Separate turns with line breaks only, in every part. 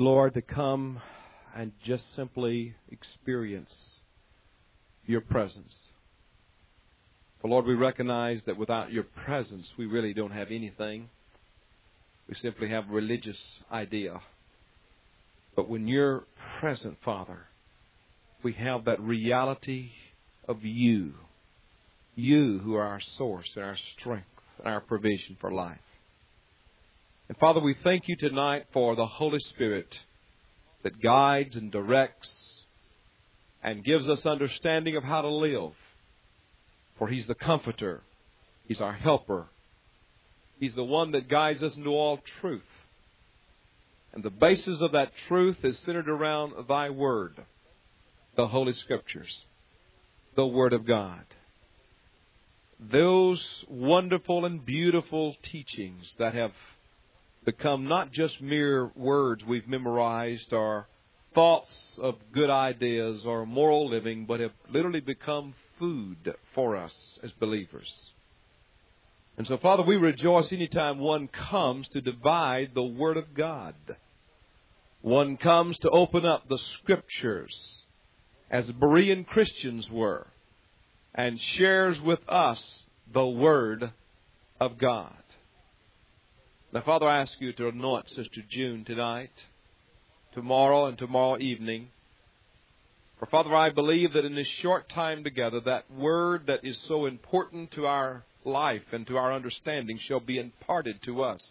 Lord, to come and just simply experience your presence. For Lord, we recognize that without your presence, we really don't have anything. We simply have a religious idea. But when you're present, Father, we have that reality of you. You who are our source and our strength and our provision for life. And Father, we thank you tonight for the Holy Spirit that guides and directs and gives us understanding of how to live. For He's the Comforter. He's our helper. He's the one that guides us into all truth. And the basis of that truth is centered around Thy Word, the Holy Scriptures, the Word of God. Those wonderful and beautiful teachings that have become not just mere words we've memorized or thoughts of good ideas or moral living, but have literally become food for us as believers. And so, Father, we rejoice anytime one comes to divide the Word of God. One comes to open up the Scriptures, as Berean Christians were, and shares with us the Word of God. Now, Father, I ask you to anoint Sister June tonight, tomorrow, and tomorrow evening. For, Father, I believe that in this short time together, that Word that is so important to our life and to our understanding shall be imparted to us.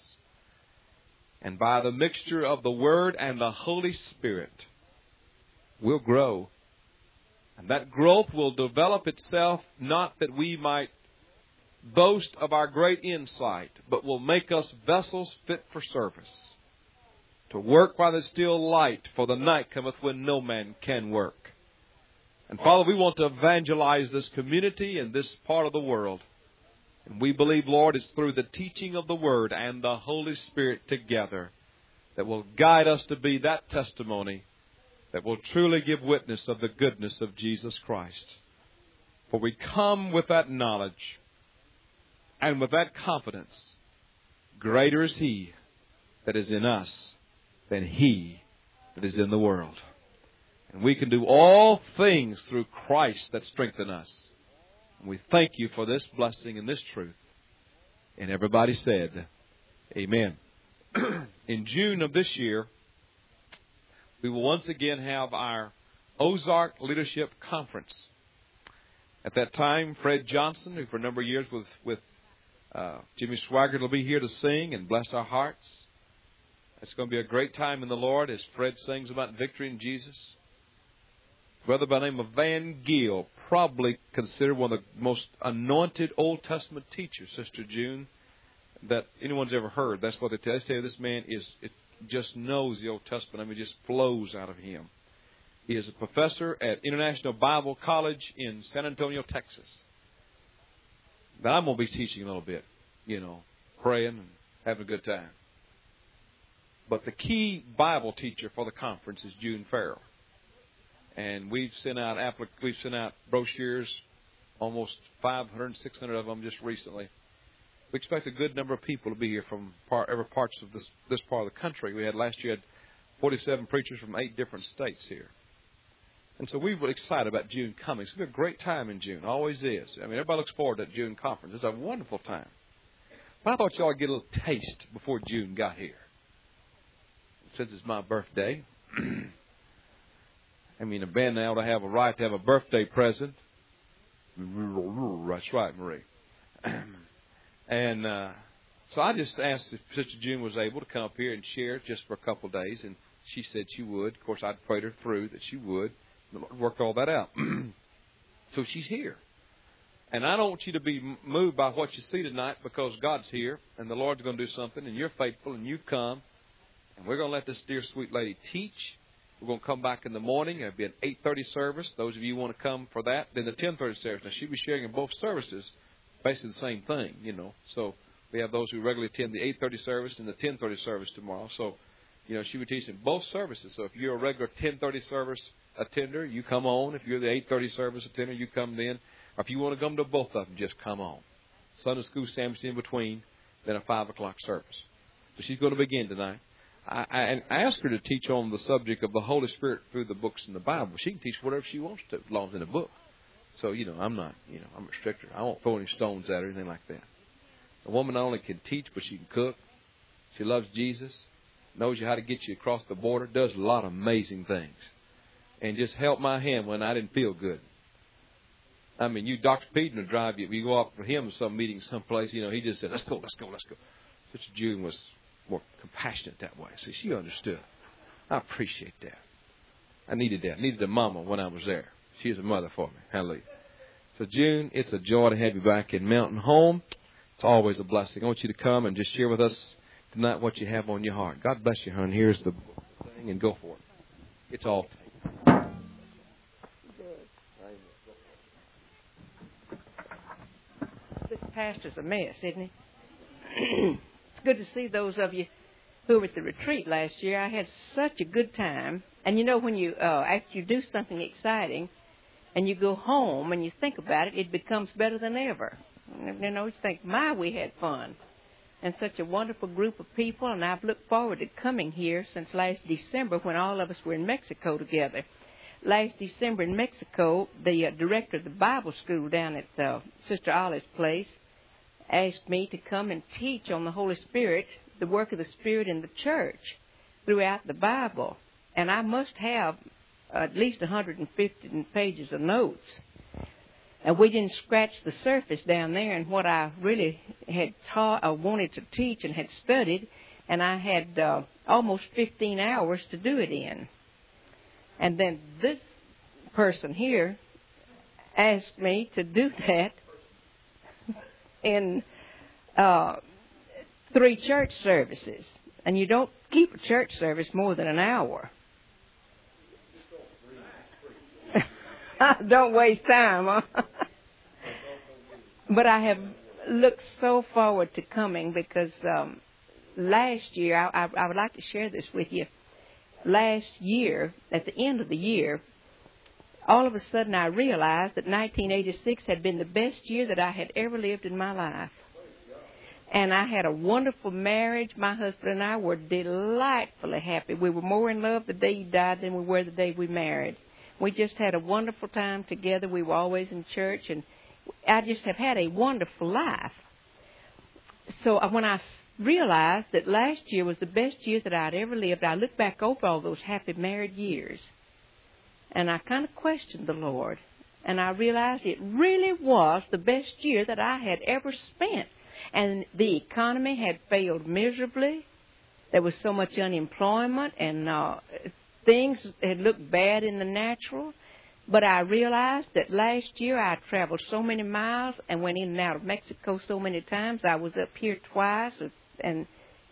And by the mixture of the Word and the Holy Spirit, we'll grow. And that growth will develop itself not that we might boast of our great insight, but will make us vessels fit for service. To work while there's still light, for the night cometh when no man can work. And Father, we want to evangelize this community and this part of the world. And we believe, Lord, it's through the teaching of the Word and the Holy Spirit together that will guide us to be that testimony that will truly give witness of the goodness of Jesus Christ. For we come with that knowledge and with that confidence. Greater is He that is in us than he that is in the world. And we can do all things through Christ that strengthen us. And we thank you for this blessing and this truth. And everybody said, Amen. In June of this year, we will once again have our Ozark Leadership Conference. At that time, Fred Johnson, who for a number of years was with Jimmy Swaggart, will be here to sing and bless our hearts. It's going to be a great time in the Lord as Fred sings about victory in Jesus. Brother by the name of Van Giel, probably considered one of the most anointed Old Testament teachers, Sister June, that anyone's ever heard. That's what they tell you. They tell you this man just knows the Old Testament. I mean, it just flows out of him. He is a professor at International Bible College in San Antonio, Texas. But I'm going to be teaching a little bit, praying and having a good time. But the key Bible teacher for the conference is June Farrell. And we've sent out brochures, almost 500, 600 of them just recently. We expect a good number of people to be here from every parts of this part of the country. Last year had 47 preachers from 8 different states here. And so we were excited about June coming. It's going to be a great time in June. Always is. I mean, everybody looks forward to that June conference. It's a wonderful time. But I thought y'all would get a little taste before June got here. Since it's my birthday, I mean, a band now to have a right to have a birthday present. That's right, Marie. And so I just asked if Sister June was able to come up here and share just for a couple of days, and she said she would. Of course, I'd prayed her through that she would. The Lord worked all that out. So she's here. And I don't want you to be moved by what you see tonight, because God's here, and the Lord's going to do something, and you're faithful, and you've come. And we're going to let this dear, sweet lady teach. We're going to come back in the morning. It'll be an 8:30 service. Those of you who want to come for that. Then the 10:30 service. Now, she'll be sharing in both services basically the same thing, So we have those who regularly attend the 8:30 service and the 10:30 service tomorrow. So, she'll be teaching both services. So if you're a regular 10:30 service attender, you come on. If you're the 8:30 service attender, you come then. Or if you want to come to both of them, just come on. Sunday school sandwiched in between, then a 5 o'clock service. So she's going to begin tonight. I asked her to teach on the subject of the Holy Spirit through the books in the Bible. She can teach whatever she wants to, as long as it's in a book. So, I'm not, I'm a restrictor. I won't throw any stones at her or anything like that. A woman not only can teach, but she can cook. She loves Jesus, knows you how to get you across the border, does a lot of amazing things. And just held my hand when I didn't feel good. I mean, Dr. Peden will drive you. You go out for him to some meeting someplace, he just said, let's go. Sister June was more compassionate that way. See, she understood. I appreciate that. I needed that. I needed a mama when I was there. She was a mother for me. Hallelujah. So, June, it's a joy to have you back in Mountain Home. It's always a blessing. I want you to come and just share with us tonight what you have on your heart. God bless you, hon. Here's the thing, and go for it. It's all.
This pastor's a mess, isn't he? It's good to see those of you who were at the retreat last year. I had such a good time. And when you after you do something exciting and you go home and you think about it, it becomes better than ever. You think, we had fun. And such a wonderful group of people, and I've looked forward to coming here since last December when all of us were in Mexico together. Last December in Mexico, the director of the Bible school down at Sister Ollie's place asked me to come and teach on the Holy Spirit, the work of the Spirit in the church throughout the Bible. And I must have at least 150 pages of notes. And we didn't scratch the surface down there in what I really had taught, or wanted to teach and had studied, and I had almost 15 hours to do it in. And then this person here asked me to do that in 3 church services. And you don't keep a church service more than an hour. Don't waste time, huh? But I have looked so forward to coming because last year, I would like to share this with you. Last year, at the end of the year, all of a sudden I realized that 1986 had been the best year that I had ever lived in my life. And I had a wonderful marriage. My husband and I were delightfully happy. We were more in love the day he died than we were the day we married. We just had a wonderful time together. We were always in church, and I just have had a wonderful life. So when I realized that last year was the best year that I'd ever lived, I looked back over all those happy married years, and I kind of questioned the Lord. And I realized it really was the best year that I had ever spent. And the economy had failed miserably. There was so much unemployment, and things had looked bad in the natural. But I realized that last year I traveled so many miles and went in and out of Mexico so many times. I was up here twice and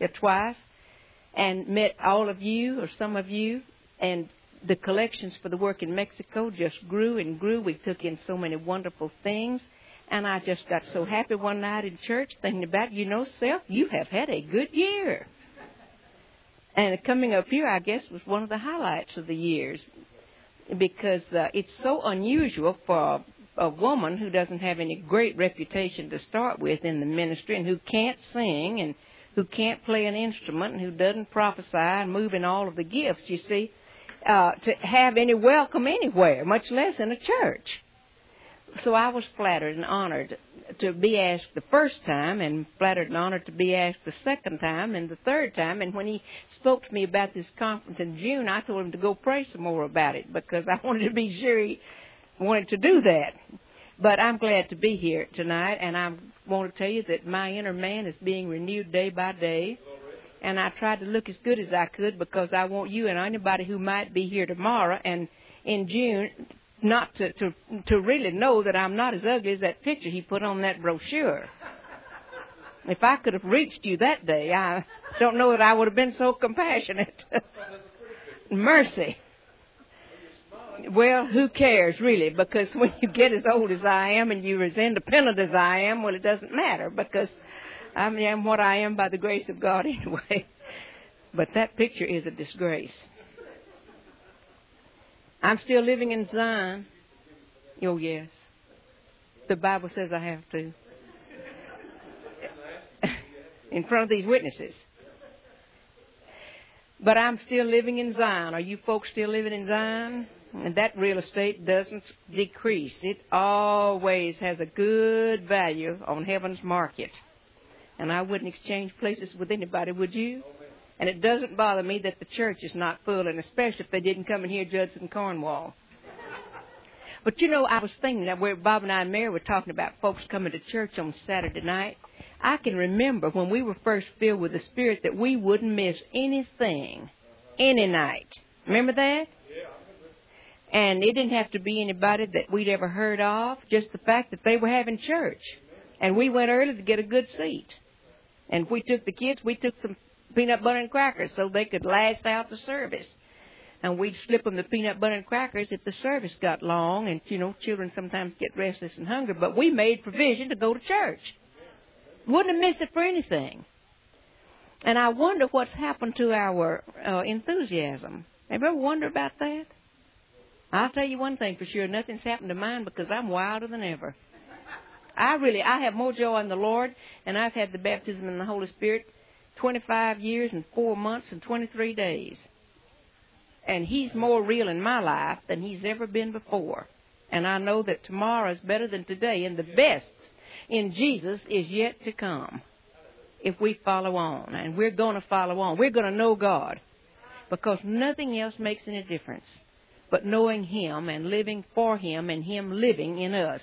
met all of you or some of you. And the collections for the work in Mexico just grew and grew. We took in so many wonderful things. And I just got so happy one night in church thinking about, Self, you have had a good year. And coming up here, I guess, was one of the highlights of the years. Because it's so unusual for a woman who doesn't have any great reputation to start with in the ministry, and who can't sing, and who can't play an instrument, and who doesn't prophesy and move in all of the gifts, you see, to have any welcome anywhere, much less in a church. So I was flattered and honored to be asked the first time, and flattered and honored to be asked the second time and the third time. And when he spoke to me about this conference in June, I told him to go pray some more about it, because I wanted to be sure he wanted to do that. But I'm glad to be here tonight, and I want to tell you that my inner man is being renewed day by day. And I tried to look as good as I could, because I want you and anybody who might be here tomorrow and in June not to really know that I'm not as ugly as that picture he put on that brochure. If I could have reached you that day, I don't know that I would have been so compassionate. Mercy. Well, who cares, really? Because when you get as old as I am and you're as independent as I am, well, it doesn't matter, because I am what I am by the grace of God anyway. But that picture is a disgrace. I'm still living in Zion. Oh, yes. The Bible says I have to. In front of these witnesses. But I'm still living in Zion. Are you folks still living in Zion? And that real estate doesn't decrease. It always has a good value on heaven's market. And I wouldn't exchange places with anybody, would you? And it doesn't bother me that the church is not full, and especially if they didn't come in here, Judson Cornwall. But, you know, I was thinking that where Bob and I and Mary were talking about folks coming to church on Saturday night, I can remember when we were first filled with the Spirit that we wouldn't miss anything, any night. Remember that? And it didn't have to be anybody that we'd ever heard of, just the fact that they were having church. And we went early to get a good seat. And if we took the kids, we took some peanut butter and crackers so they could last out the service. And we'd slip them the peanut butter and crackers if the service got long. And, you know, children sometimes get restless and hungry. But we made provision to go to church. Wouldn't have missed it for anything. And I wonder what's happened to our enthusiasm. Have you ever wondered about that? I'll tell you one thing for sure. Nothing's happened to mine because I'm wilder than ever. I have more joy in the Lord, and I've had the baptism in the Holy Spirit 25 years and 4 months and 23 days. And He's more real in my life than He's ever been before. And I know that tomorrow is better than today, and the best in Jesus is yet to come if we follow on. And we're going to follow on. We're going to know God because nothing else makes any difference but knowing Him and living for Him and Him living in us.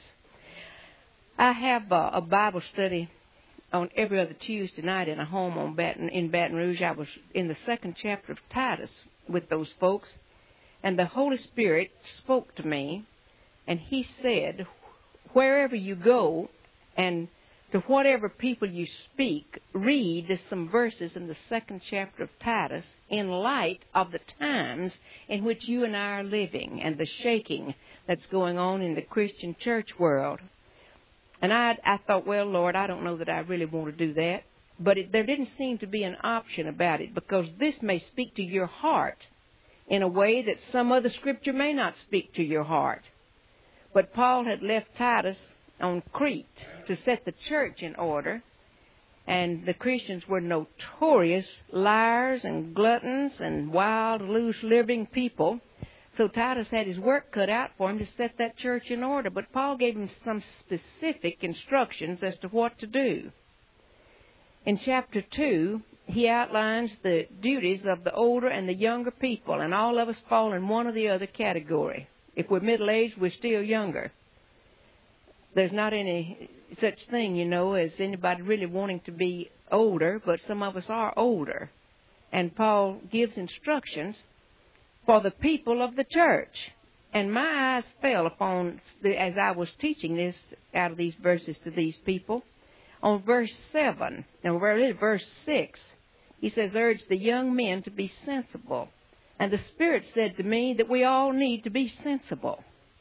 I have a Bible study on every other Tuesday night in a home in Baton Rouge. I was in the 2nd chapter of Titus with those folks, and the Holy Spirit spoke to me, and He said, wherever you go and to whatever people you speak, read some verses in the 2nd chapter of Titus in light of the times in which you and I are living and the shaking that's going on in the Christian church world. And I thought, well, Lord, I don't know that I really want to do that. But there didn't seem to be an option about it because this may speak to your heart in a way that some other scripture may not speak to your heart. But Paul had left Titus on Crete to set the church in order, and the Christians were notorious liars and gluttons and wild, loose-living people. So Titus had his work cut out for him to set that church in order. But Paul gave him some specific instructions as to what to do. In chapter 2, he outlines the duties of the older and the younger people, and all of us fall in one or the other category. If we're middle-aged, we're still younger. There's not any such thing, you know, as anybody really wanting to be older, but some of us are older. And Paul gives instructions for the people of the church. And my eyes fell upon, as I was teaching this out of these verses to these people, on verse 7, and verse 6, he says, urge the young men to be sensible. And the Spirit said to me that we all need to be sensible.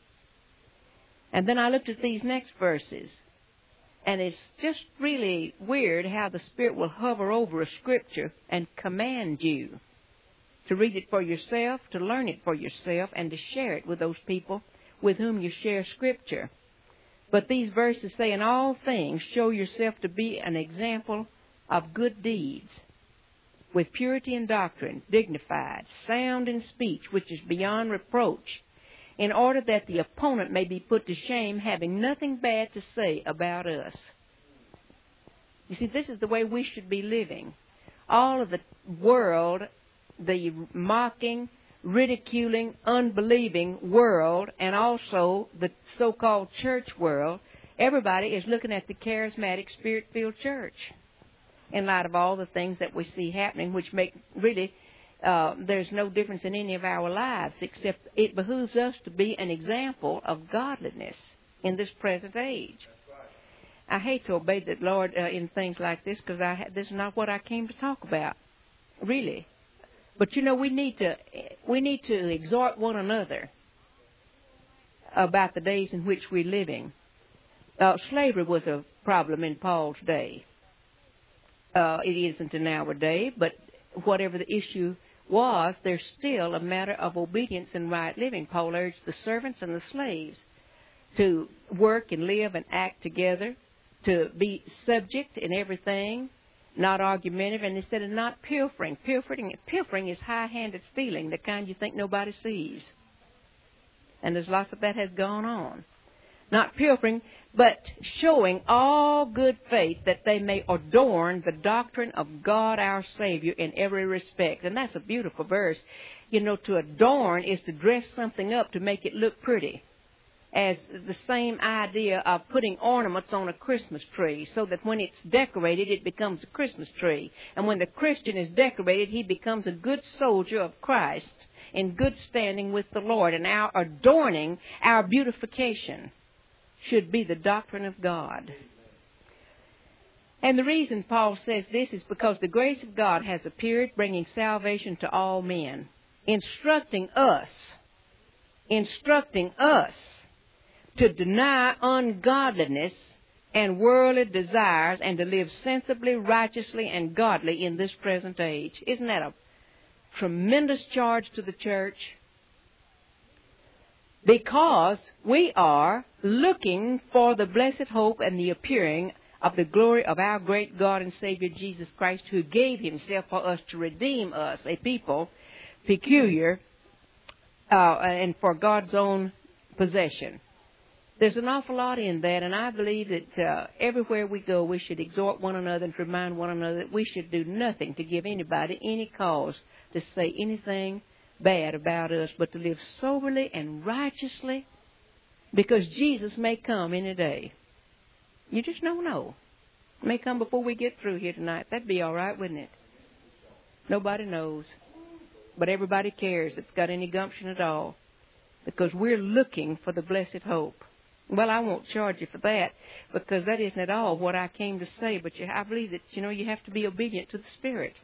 And then I looked at these next verses, and it's just really weird how the Spirit will hover over a scripture and command you to read it for yourself, to learn it for yourself, and to share it with those people with whom you share Scripture. But these verses say, in all things, show yourself to be an example of good deeds, with purity in doctrine, dignified, sound in speech, which is beyond reproach, in order that the opponent may be put to shame, having nothing bad to say about us. You see, this is the way we should be living. All of the world, the mocking, ridiculing, unbelieving world, and also the so-called church world, everybody is looking at the charismatic, spirit-filled church in light of all the things that we see happening, which make really there's no difference in any of our lives, except it behooves us to be an example of godliness in this present age. I hate to obey the Lord in things like this because this is not what I came to talk about, really. But, you know, we need to exhort one another about the days in which we're living. Slavery was a problem in Paul's day. It isn't in our day, but whatever the issue was, there's still a matter of obedience and right living. Paul urged the servants and the slaves to work and live and act together, to be subject in everything, not argumentative, and instead of not pilfering. Pilfering is high-handed stealing, the kind you think nobody sees. And there's lots of that has gone on. Not pilfering, but showing all good faith that they may adorn the doctrine of God our Savior in every respect. And that's a beautiful verse. You know, to adorn is to dress something up to make it look pretty. As the same idea of putting ornaments on a Christmas tree so that when it's decorated, it becomes a Christmas tree. And when the Christian is decorated, he becomes a good soldier of Christ in good standing with the Lord. And our adorning, our beautification, should be the doctrine of God. And the reason Paul says this is because the grace of God has appeared, bringing salvation to all men, instructing us to deny ungodliness and worldly desires and to live sensibly, righteously, and godly in this present age. Isn't that a tremendous charge to the church? Because we are looking for the blessed hope and the appearing of the glory of our great God and Savior Jesus Christ, who gave himself for us to redeem us, a people peculiar and for God's own possession. There's an awful lot in that, and I believe that everywhere we go, we should exhort one another and remind one another that we should do nothing to give anybody any cause to say anything bad about us, but to live soberly and righteously, because Jesus may come any day. You just don't know. It may come before we get through here tonight. That'd be all right, wouldn't it? Nobody knows. But everybody cares that's got any gumption at all, because we're looking for the blessed hope. Well, I won't charge you for that, because that isn't at all what I came to say, but I believe that, you have to be obedient to the Spirit.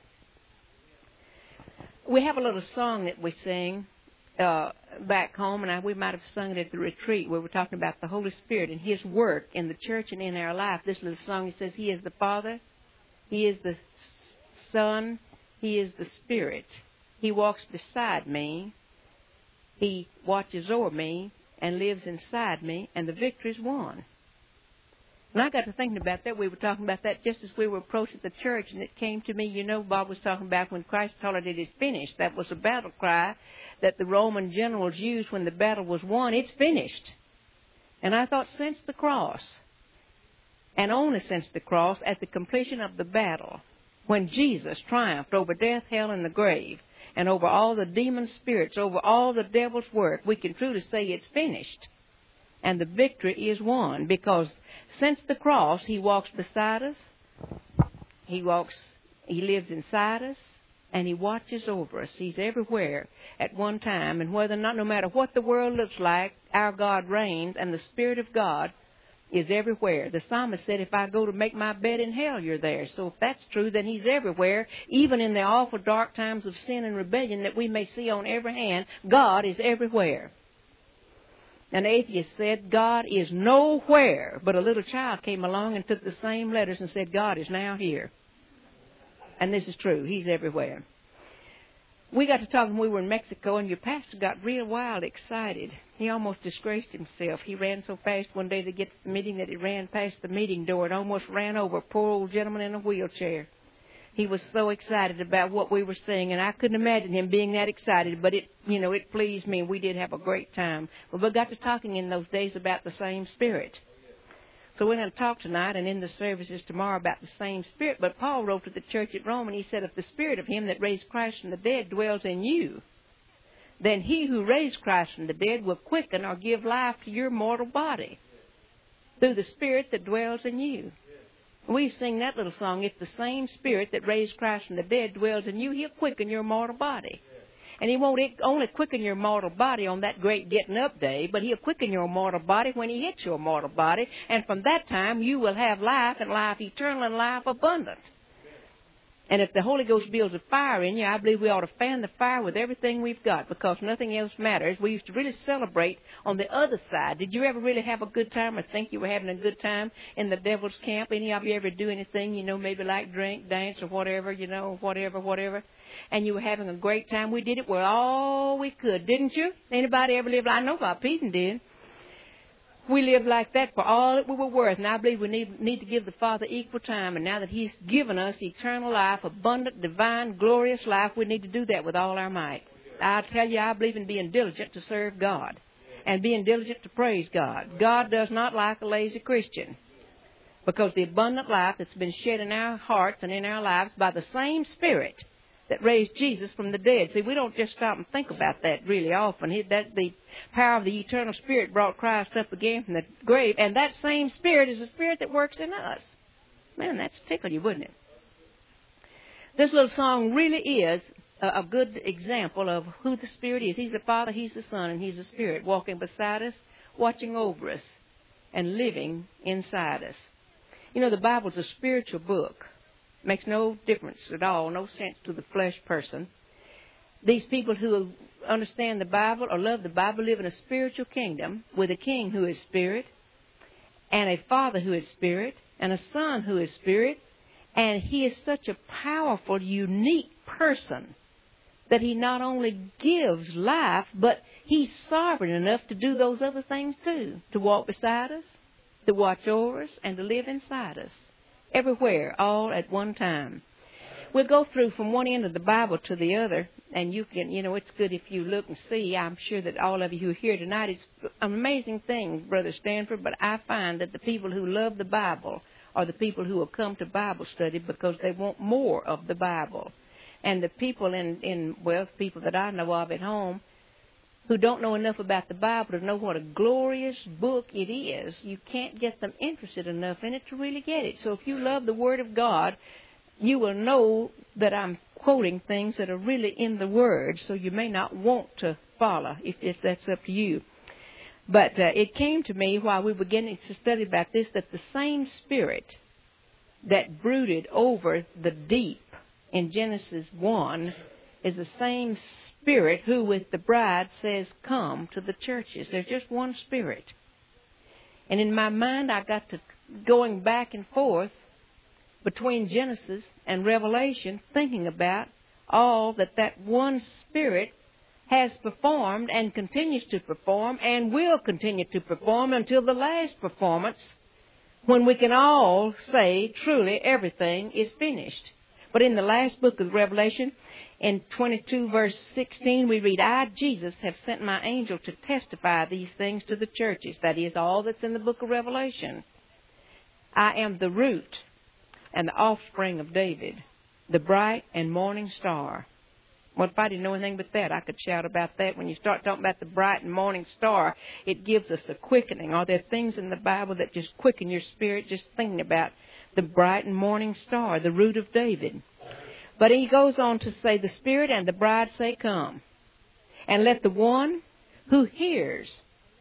We have a little song that we sing back home, and we might have sung it at the retreat where we're talking about the Holy Spirit and His work in the church and in our life. This little song, it says, He is the Father, He is the Son, He is the Spirit. He walks beside me, He watches over me, and lives inside me, and the victory's won. And I got to thinking about that. We were talking about that just as we were approaching the church, and it came to me, Bob was talking about when Christ told it is finished. That was a battle cry that the Roman generals used when the battle was won. It's finished. And I thought, since the cross, and only since the cross, at the completion of the battle, when Jesus triumphed over death, hell, and the grave, and over all the demon spirits, over all the devil's work, we can truly say it's finished. And the victory is won, because since the cross, He walks beside us, He lives inside us, and He watches over us. He's everywhere at one time, and no matter what the world looks like, our God reigns, and the Spirit of God is everywhere. The psalmist said, if I go to make my bed in hell, you're there. So if that's true, then He's everywhere, even in the awful dark times of sin and rebellion that we may see on every hand. God is everywhere. An atheist said, God is nowhere. But a little child came along and took the same letters and said, God is now here. And this is true. He's everywhere. We got to talking when we were in Mexico, and your pastor got real wild excited. He almost disgraced himself. He ran so fast one day to get to the meeting that he ran past the meeting door and almost ran over a poor old gentleman in a wheelchair. He was so excited about what we were saying, and I couldn't imagine him being that excited, but it pleased me, and we did have a great time. Well, we got to talking in those days about the same Spirit. So we're going to talk tonight and in the services tomorrow about the same Spirit. But Paul wrote to the church at Rome, and he said, if the Spirit of Him that raised Christ from the dead dwells in you, then He who raised Christ from the dead will quicken or give life to your mortal body through the Spirit that dwells in you. We sing that little song, if the same Spirit that raised Christ from the dead dwells in you, He'll quicken your mortal body. And He won't only quicken your mortal body on that great getting up day, but He'll quicken your mortal body when He hits your mortal body. And from that time, you will have life, and life eternal, and life abundant. And if the Holy Ghost builds a fire in you, I believe we ought to fan the fire with everything we've got, because nothing else matters. We used to really celebrate on the other side. Did you ever really have a good time or think you were having a good time in the devil's camp? Any of you ever do anything, maybe like drink, dance, or whatever, whatever? And you were having a great time. We did it with all we could, didn't you? Anybody ever live? I know Bob Peden did. We lived like that for all that we were worth, and I believe we need to give the Father equal time. And now that He's given us eternal life, abundant, divine, glorious life, we need to do that with all our might. I tell you, I believe in being diligent to serve God and being diligent to praise God. God does not like a lazy Christian, because the abundant life that's been shed in our hearts and in our lives by the same Spirit that raised Jesus from the dead. See, we don't just stop and think about that really often. The power of the eternal Spirit brought Christ up again from the grave, and that same Spirit is the Spirit that works in us. Man, that's tickle you, wouldn't it? This little song really is a good example of who the Spirit is. He's the Father, He's the Son, and He's the Spirit, walking beside us, watching over us, and living inside us. You know, the Bible's a spiritual book. Makes no difference at all, no sense to the flesh person. These people who understand the Bible or love the Bible live in a spiritual kingdom with a king who is Spirit, and a Father who is Spirit, and a Son who is Spirit. And He is such a powerful, unique person that He not only gives life, but He's sovereign enough to do those other things too, to walk beside us, to watch over us, and to live inside us. Everywhere, all at one time. We'll go through from one end of the Bible to the other, and you can, it's good if you look and see. I'm sure that all of you who are here tonight, it's an amazing thing, Brother Stanford, but I find that the people who love the Bible are the people who will come to Bible study because they want more of the Bible. And the people people that I know of at home who don't know enough about the Bible to know what a glorious book it is, you can't get them interested enough in it to really get it. So if you love the Word of God, you will know that I'm quoting things that are really in the Word, so you may not want to follow if that's up to you. But it came to me while we were beginning to study about this that the same Spirit that brooded over the deep in Genesis 1 is the same Spirit who with the bride says, come to the churches. There's just one Spirit. And in my mind, I got to going back and forth between Genesis and Revelation, thinking about all that one Spirit has performed and continues to perform and will continue to perform until the last performance, when we can all say, truly, everything is finished. But in the last book of Revelation, in 22 verse 16, we read, I, Jesus, have sent my angel to testify these things to the churches. That is all that's in the book of Revelation. I am the root and the offspring of David, the bright and morning star. Well, if I didn't know anything but that, I could shout about that. When you start talking about the bright and morning star, it gives us a quickening. Are there things in the Bible that just quicken your spirit just thinking about the bright and morning star, the root of David? But he goes on to say, the Spirit and the bride say, come. And let the one who hears,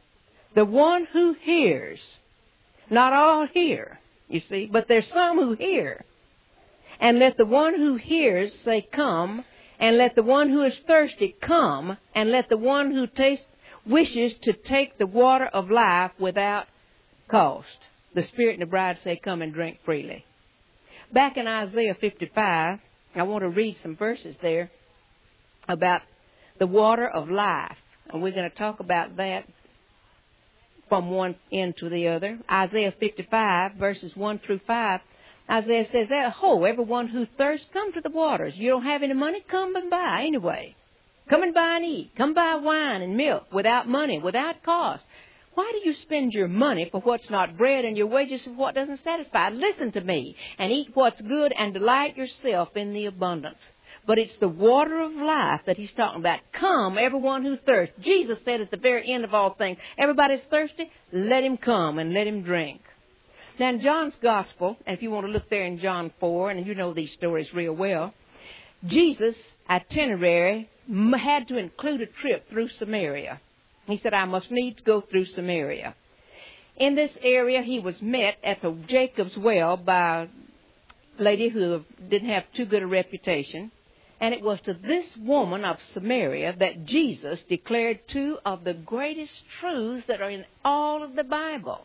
not all hear, you see, but there's some who hear. And let the one who hears say, come. And let the one who is thirsty come. And let the one who wishes to take the water of life without cost. The Spirit and the bride say, come and drink freely. Back in Isaiah 55, I want to read some verses there about the water of life. And we're going to talk about that from one end to the other. Isaiah 55, verses 1 through 5. Isaiah says, ho, everyone who thirsts, come to the waters. You don't have any money? Come and buy anyway. Come and buy and eat. Come buy wine and milk without money, without cost. Why do you spend your money for what's not bread and your wages for what doesn't satisfy? Listen to me and eat what's good and delight yourself in the abundance. But it's the water of life that he's talking about. Come, everyone who thirsts. Jesus said at the very end of all things, everybody's thirsty, let him come and let him drink. Now in John's Gospel, and if you want to look there in John 4, and you know these stories real well, Jesus' itinerary had to include a trip through Samaria. He said, I must needs go through Samaria. In this area, he was met at the Jacob's well by a lady who didn't have too good a reputation. And it was to this woman of Samaria that Jesus declared two of the greatest truths that are in all of the Bible.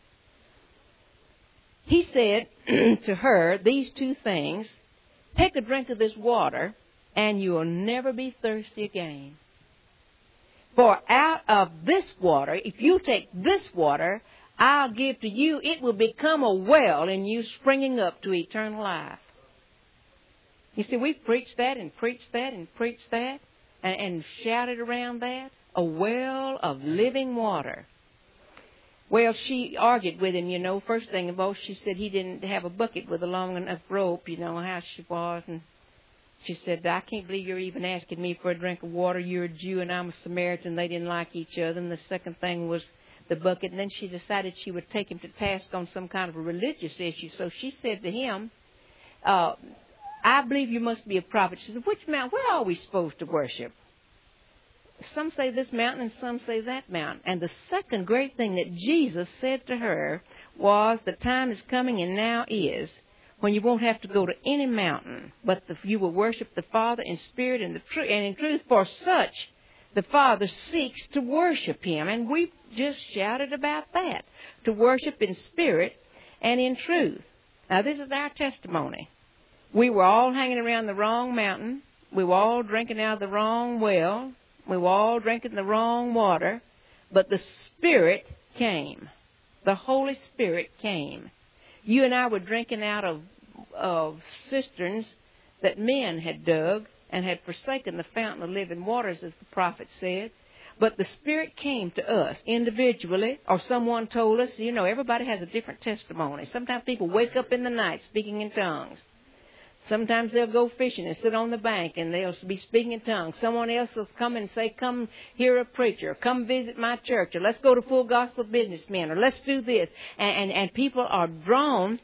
He said to her these two things, take a drink of this water and you will never be thirsty again. For out of this water, if you take this water, I'll give to you, it will become a well in you springing up to eternal life. You see, we've preached that and preached that and preached that and shouted around that. A well of living water. Well, she argued with him, you know. First thing of all, she said he didn't have a bucket with a long enough rope, you know, how she was. And she said, I can't believe you're even asking me for a drink of water. You're a Jew and I'm a Samaritan. They didn't like each other. And the second thing was the bucket. And then she decided she would take him to task on some kind of a religious issue. So she said to him, I believe you must be a prophet. She said, which mountain? Where are we supposed to worship? Some say this mountain and some say that mountain. And the second great thing that Jesus said to her was, the time is coming and now is when you won't have to go to any mountain, but you will worship the Father in spirit and in truth. For such the Father seeks to worship Him. And we just shouted about that, to worship in spirit and in truth. Now this is our testimony. We were all hanging around the wrong mountain. We were all drinking out of the wrong well. We were all drinking the wrong water, but the Spirit came. The Holy Spirit came. You and I were drinking out of cisterns that men had dug and had forsaken the fountain of living waters, as the prophet said. But the Spirit came to us individually, or someone told us. You know, everybody has a different testimony. Sometimes people wake up in the night speaking in tongues. Sometimes they'll go fishing and sit on the bank and they'll be speaking in tongues. Someone else will come and say, come hear a preacher, or come visit my church, or let's go to Full Gospel Businessmen, or let's do this. And people are drawn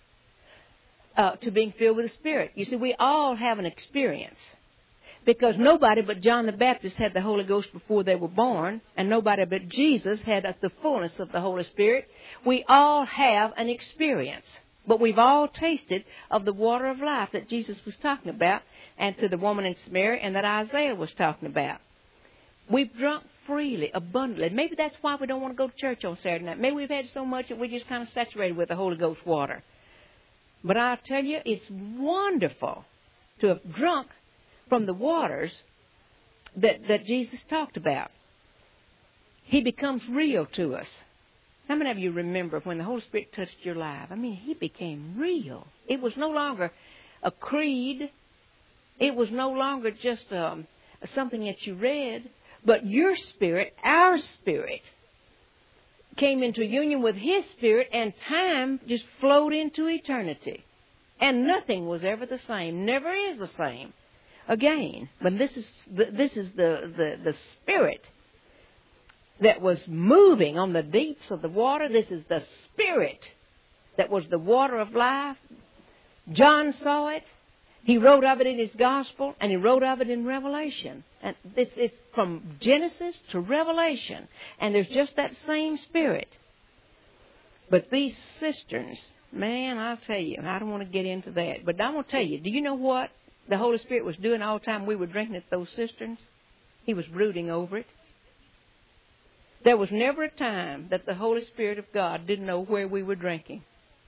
to being filled with the Spirit. You see, we all have an experience. Because nobody but John the Baptist had the Holy Ghost before they were born, and nobody but Jesus had the fullness of the Holy Spirit. We all have an experience. But we've all tasted of the water of life that Jesus was talking about, and to the woman in Samaria, and that Isaiah was talking about. We've drunk freely, abundantly. Maybe that's why we don't want to go to church on Saturday night. Maybe we've had so much that we're just kind of saturated with the Holy Ghost water. But I tell you, it's wonderful to have drunk from the waters that Jesus talked about. He becomes real to us. How many of you remember when the Holy Spirit touched your life? I mean, He became real. It was no longer a creed. It was no longer just something that you read. But your spirit, our spirit, came into union with His Spirit, and time just flowed into eternity. And nothing was ever the same, never is the same again. But this is the Spirit that was moving on the deeps of the water. This is the Spirit that was the water of life. John saw it. He wrote of it in his Gospel, and he wrote of it in Revelation. And it's from Genesis to Revelation. And there's just that same Spirit. But these cisterns, man, I'll tell you, I don't want to get into that. But I'm going to tell you, do you know what the Holy Spirit was doing all the time we were drinking at those cisterns? He was brooding over it. There was never a time that the Holy Spirit of God didn't know where we were drinking.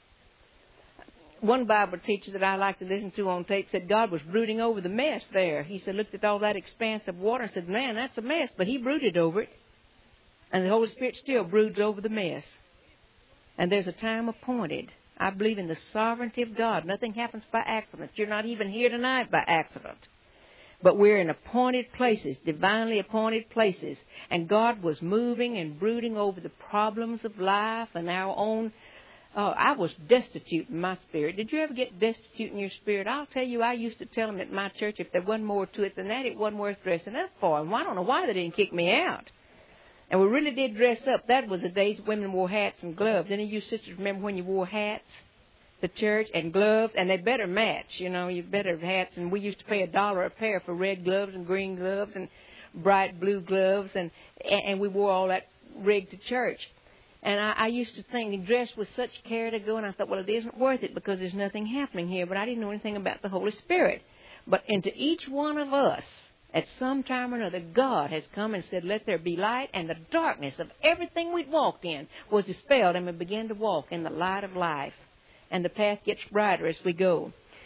One Bible teacher that I like to listen to on tape said God was brooding over the mess there. He said, looked at all that expanse of water and said, man, that's a mess. But He brooded over it. And the Holy Spirit still broods over the mess. And there's a time appointed. I believe in the sovereignty of God. Nothing happens by accident. You're not even here tonight by accident. But we're in appointed places, divinely appointed places. And God was moving and brooding over the problems of life and our own. I was destitute in my spirit. Did you ever get destitute in your spirit? I'll tell you, I used to tell them at my church, if there wasn't more to it than that, it wasn't worth dressing up for. And I don't know why they didn't kick me out. And we really did dress up. That was the days women wore hats and gloves. Any of you sisters remember when you wore hats to church and gloves? And they better match, you know, you better have hats. And we used to pay $1 a pair for red gloves and green gloves and bright blue gloves. And we wore all that rig to church. And I used to think, dressed with such care to go. And I thought, well, it isn't worth it because there's nothing happening here. But I didn't know anything about the Holy Spirit. But into each one of us, at some time or another, God has come and said, let there be light, and the darkness of everything we'd walked in was dispelled, and we began to walk in the light of life. And the path gets brighter as we go.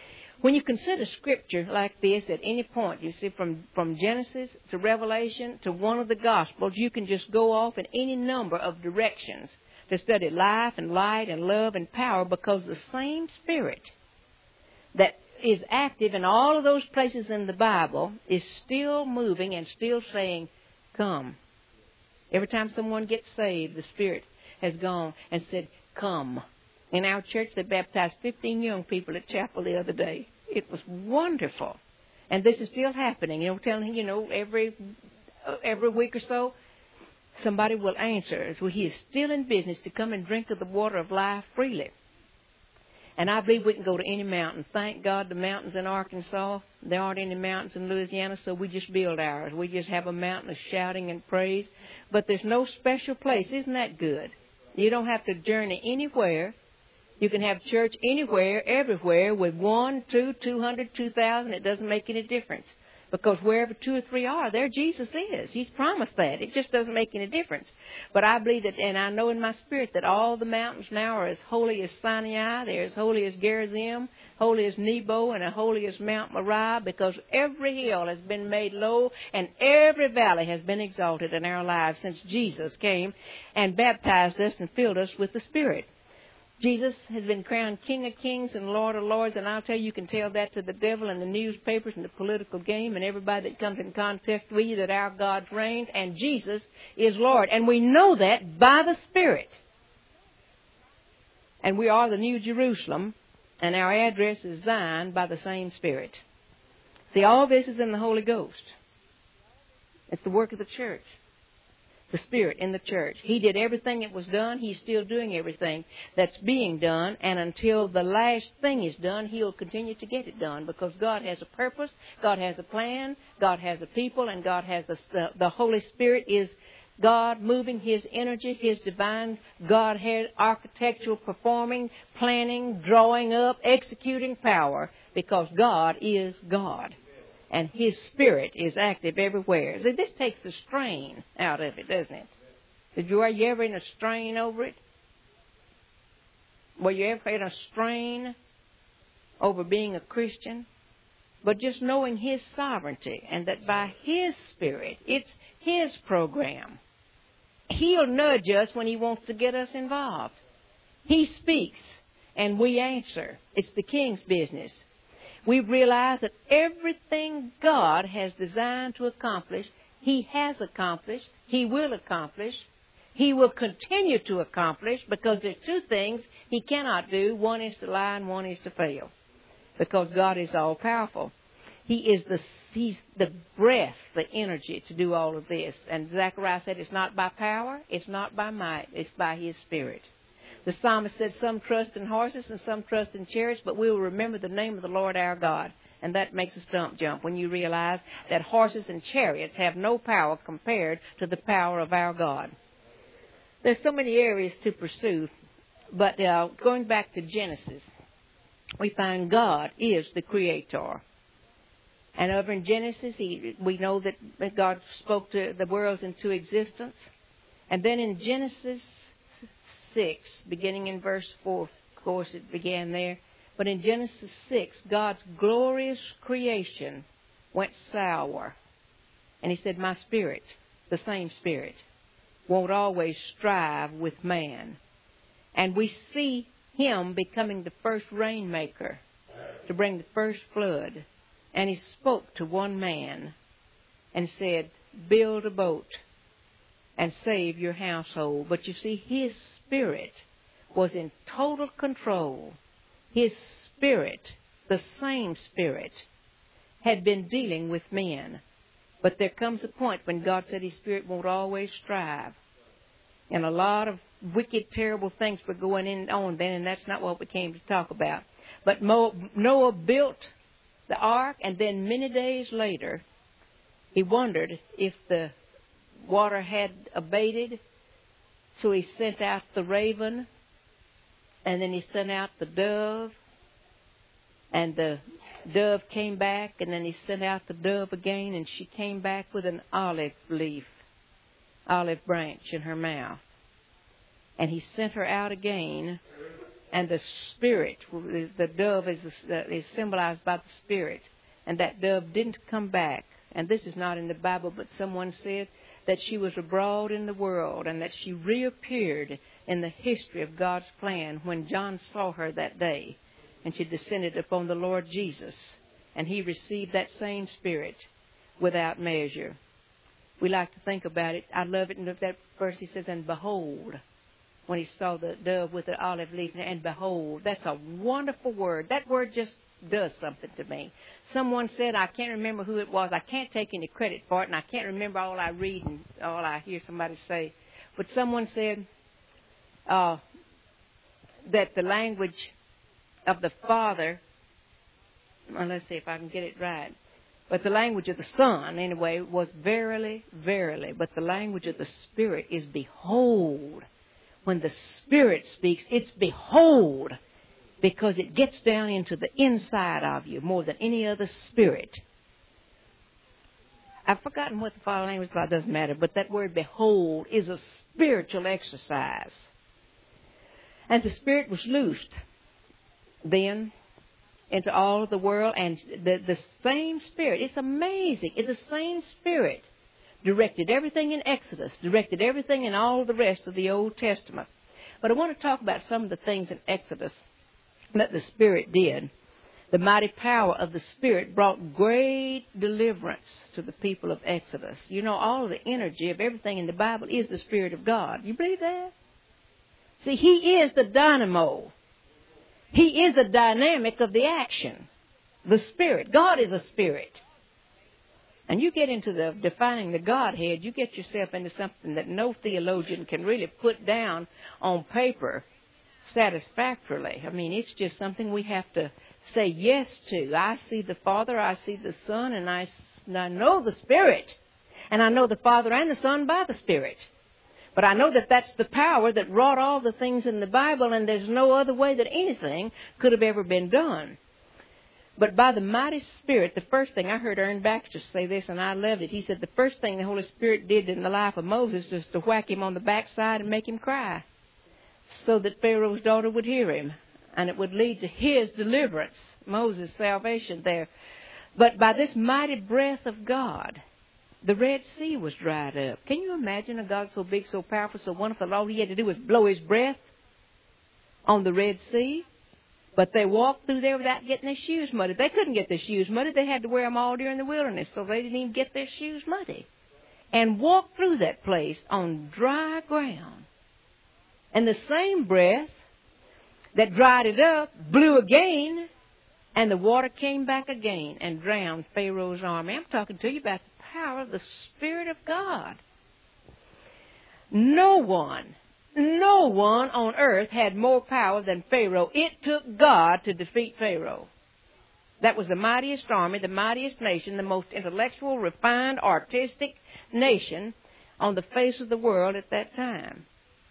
When you consider Scripture like this at any point, you see from Genesis to Revelation to one of the Gospels, you can just go off in any number of directions to study life and light and love and power, because the same Spirit that is active in all of those places in the Bible is still moving and still saying, come. Every time someone gets saved, the Spirit has gone and said, come. In our church, they baptized 15 young people at chapel the other day. It was wonderful. And this is still happening. Telling him, every week or so, somebody will answer. So he is still in business to come and drink of the water of life freely. And I believe we can go to any mountain. Thank God the mountains in Arkansas, there aren't any mountains in Louisiana, so we just build ours. We just have a mountain of shouting and praise. But there's no special place. Isn't that good? You don't have to journey anywhere. You can have church anywhere, everywhere, with 1, 2, 200, 2,000. It doesn't make any difference. Because wherever 2 or 3 are, there Jesus is. He's promised that. It just doesn't make any difference. But I believe that, and I know in my spirit that all the mountains now are as holy as Sinai. They're as holy as Gerizim, holy as Nebo, and as holy as Mount Moriah, because every hill has been made low and every valley has been exalted in our lives since Jesus came and baptized us and filled us with the Spirit. Jesus has been crowned King of Kings and Lord of Lords, and I'll tell you can tell that to the devil and the newspapers and the political game and everybody that comes in contact with you, that our God's reigned and Jesus is Lord. And we know that by the Spirit. And we are the New Jerusalem, and our address is Zion by the same Spirit. See, all this is in the Holy Ghost. It's the work of the church. The Spirit in the church. He did everything that was done. He's still doing everything that's being done. And until the last thing is done, He'll continue to get it done, because God has a purpose, God has a plan, God has a people, and God has the Holy Spirit is God moving His energy, His divine Godhead, architectural, performing, planning, drawing up, executing power, because God is God. And His Spirit is active everywhere. So this takes the strain out of it, doesn't it? Were you ever in a strain over it? Were you ever in a strain over being a Christian? But just knowing His sovereignty, and that by His Spirit, it's His program. He'll nudge us when He wants to get us involved. He speaks, and we answer. It's the King's business. We realize that everything God has designed to accomplish, He has accomplished, He will accomplish, He will continue to accomplish, because there's 2 things He cannot do. One is to lie and one is to fail, because God is all-powerful. He's the breath, the energy to do all of this. And Zechariah said it's not by power, it's not by might, it's by His Spirit. The psalmist said, some trust in horses and some trust in chariots, but we will remember the name of the Lord our God. And that makes a stump jump when you realize that horses and chariots have no power compared to the power of our God. There's so many areas to pursue, but going back to Genesis, we find God is the Creator. And over in Genesis, we know that God spoke to the worlds into existence. And then in Genesis 6, beginning in verse 4, of course it began there, but in Genesis 6, God's glorious creation went sour. And He said, my Spirit, the same Spirit, won't always strive with man. And we see Him becoming the first rainmaker to bring the first flood. And He spoke to one man and said, build a boat and save your household. But you see, His Spirit was in total control. His Spirit, the same Spirit, had been dealing with men. But there comes a point when God said His Spirit won't always strive. And a lot of wicked, terrible things were going on then, and that's not what we came to talk about. But Noah built the ark, and then many days later, he wondered if the water had abated, so he sent out the raven, and then he sent out the dove, and the dove came back, and then he sent out the dove again, and she came back with an olive branch in her mouth. And he sent her out again, And the Spirit, the dove is symbolized by the Spirit. And that dove didn't come back. And this is not in the Bible, but someone said that she was abroad in the world and that she reappeared in the history of God's plan when John saw her that day. And she descended upon the Lord Jesus. And he received that same Spirit without measure. We like to think about it. I love it in that verse. He says, and behold, when he saw the dove with the olive leaf, and behold. That's a wonderful word. That word just does something to me. Someone said, I can't remember who it was. I can't take any credit for it, and I can't remember all I read and all I hear somebody say. But someone said that the language of the Father, well, let's see if I can get it right. But the language of the Son, anyway, was verily, verily. But the language of the Spirit is behold. When the Spirit speaks, it's behold. Because it gets down into the inside of you more than any other spirit. I've forgotten what the foreign language was, it doesn't matter. But that word behold is a spiritual exercise. And the Spirit was loosed then into all of the world. And the same Spirit, it's amazing. It's the same Spirit directed everything in Exodus, directed everything in all the rest of the Old Testament. But I want to talk about some of the things in Exodus that the Spirit did. The mighty power of the Spirit brought great deliverance to the people of Exodus. You know, all of the energy of everything in the Bible is the Spirit of God. You believe that? See, He is the dynamo. He is the dynamic of the action. The Spirit. God is a Spirit. And you get into the defining the Godhead, you get yourself into something that no theologian can really put down on paper satisfactorily. I mean, it's just something we have to say yes to. I see the Father, I see the Son, and I know the Spirit. And I know the Father and the Son by the Spirit. But I know that that's the power that wrought all the things in the Bible, and there's no other way that anything could have ever been done. But by the mighty Spirit, the first thing, I heard Ern Baxter say this, and I loved it. He said the first thing the Holy Spirit did in the life of Moses was to whack him on the backside and make him cry, so that Pharaoh's daughter would hear him, and it would lead to his deliverance, Moses' salvation there. But by this mighty breath of God, the Red Sea was dried up. Can you imagine a God so big, so powerful, so wonderful, all He had to do was blow His breath on the Red Sea? But they walked through there without getting their shoes muddy. They couldn't get their shoes muddy. They had to wear them all during the wilderness, so they didn't even get their shoes muddy. And walked through that place on dry ground. And the same breath that dried it up blew again, and the water came back again and drowned Pharaoh's army. I'm talking to you about the power of the Spirit of God. No one on earth had more power than Pharaoh. It took God to defeat Pharaoh. That was the mightiest army, the mightiest nation, the most intellectual, refined, artistic nation on the face of the world at that time.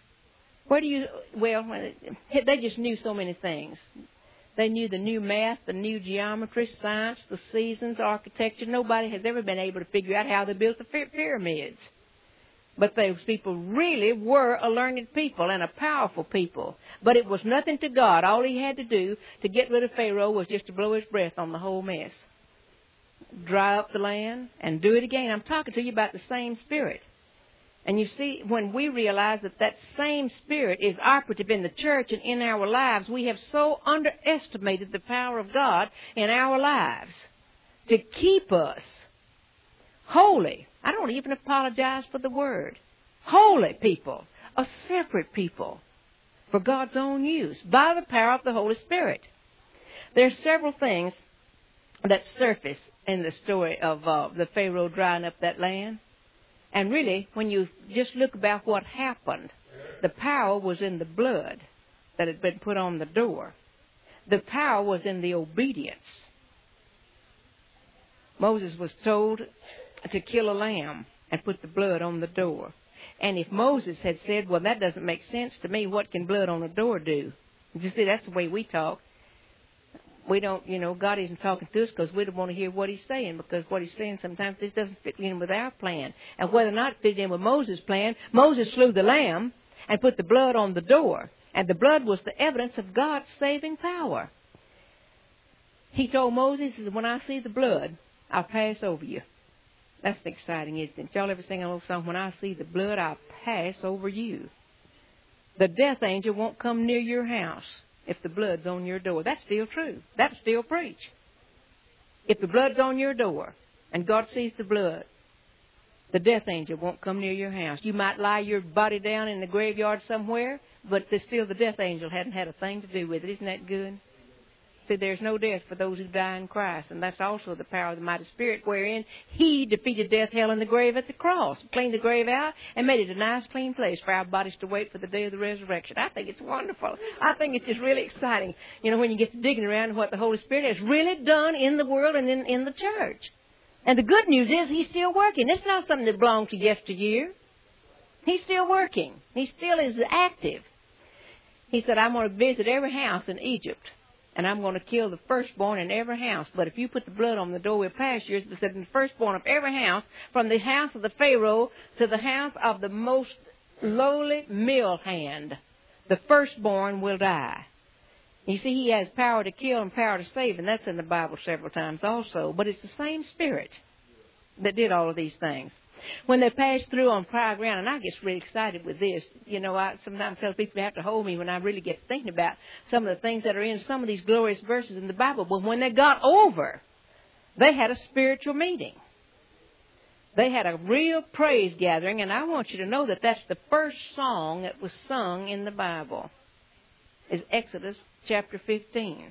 They just knew so many things. They knew the new math, the new geometry, science, the seasons, architecture. Nobody has ever been able to figure out how they built the pyramids. But those people really were a learned people and a powerful people. But it was nothing to God. All He had to do to get rid of Pharaoh was just to blow His breath on the whole mess. Dry up the land and do it again. I'm talking to you about the same Spirit. And you see, when we realize that that same Spirit is operative in the church and in our lives, we have so underestimated the power of God in our lives to keep us holy. I don't even apologize for the word. Holy people, a separate people for God's own use by the power of the Holy Spirit. There are several things that surface in the story of the Pharaoh drying up that land. And really, when you just look about what happened, the power was in the blood that had been put on the door. The power was in the obedience. Moses was told to kill a lamb and put the blood on the door. And if Moses had said, well, that doesn't make sense to me, what can blood on a door do? You see, that's the way we talk. We don't, God isn't talking to us because we don't want to hear what He's saying, because what He's saying sometimes this doesn't fit in with our plan. And whether or not it fit in with Moses' plan, Moses slew the lamb and put the blood on the door. And the blood was the evidence of God's saving power. He told Moses, when I see the blood, I'll pass over you. That's exciting, isn't it? Y'all ever sing an old song, when I see the blood, I'll pass over you. The death angel won't come near your house if the blood's on your door. That's still true. That's still preach. If the blood's on your door and God sees the blood, the death angel won't come near your house. You might lie your body down in the graveyard somewhere, but still the death angel hadn't had a thing to do with it. Isn't that good? See, there's no death for those who die in Christ, and that's also the power of the mighty Spirit, wherein He defeated death, hell, and the grave at the cross, cleaned the grave out, and made it a nice, clean place for our bodies to wait for the day of the resurrection. I think it's wonderful. I think it's just really exciting, when you get to digging around what the Holy Spirit has really done in the world and in the church. And the good news is He's still working. It's not something that belongs to yesteryear. He's still working. He still is active. He said, I'm going to visit every house in Egypt, and I'm going to kill the firstborn in every house. But if you put the blood on the doorway of pastures, it said, the firstborn of every house, from the house of the Pharaoh to the house of the most lowly mill hand, the firstborn will die. You see, He has power to kill and power to save, and that's in the Bible several times also. But it's the same Spirit that did all of these things. When they passed through on dry ground, and I get really excited with this, I sometimes tell people they have to hold me when I really get thinking about some of the things that are in some of these glorious verses in the Bible. But when they got over, they had a spiritual meeting. They had a real praise gathering, and I want you to know that that's the first song that was sung in the Bible, is Exodus chapter 15.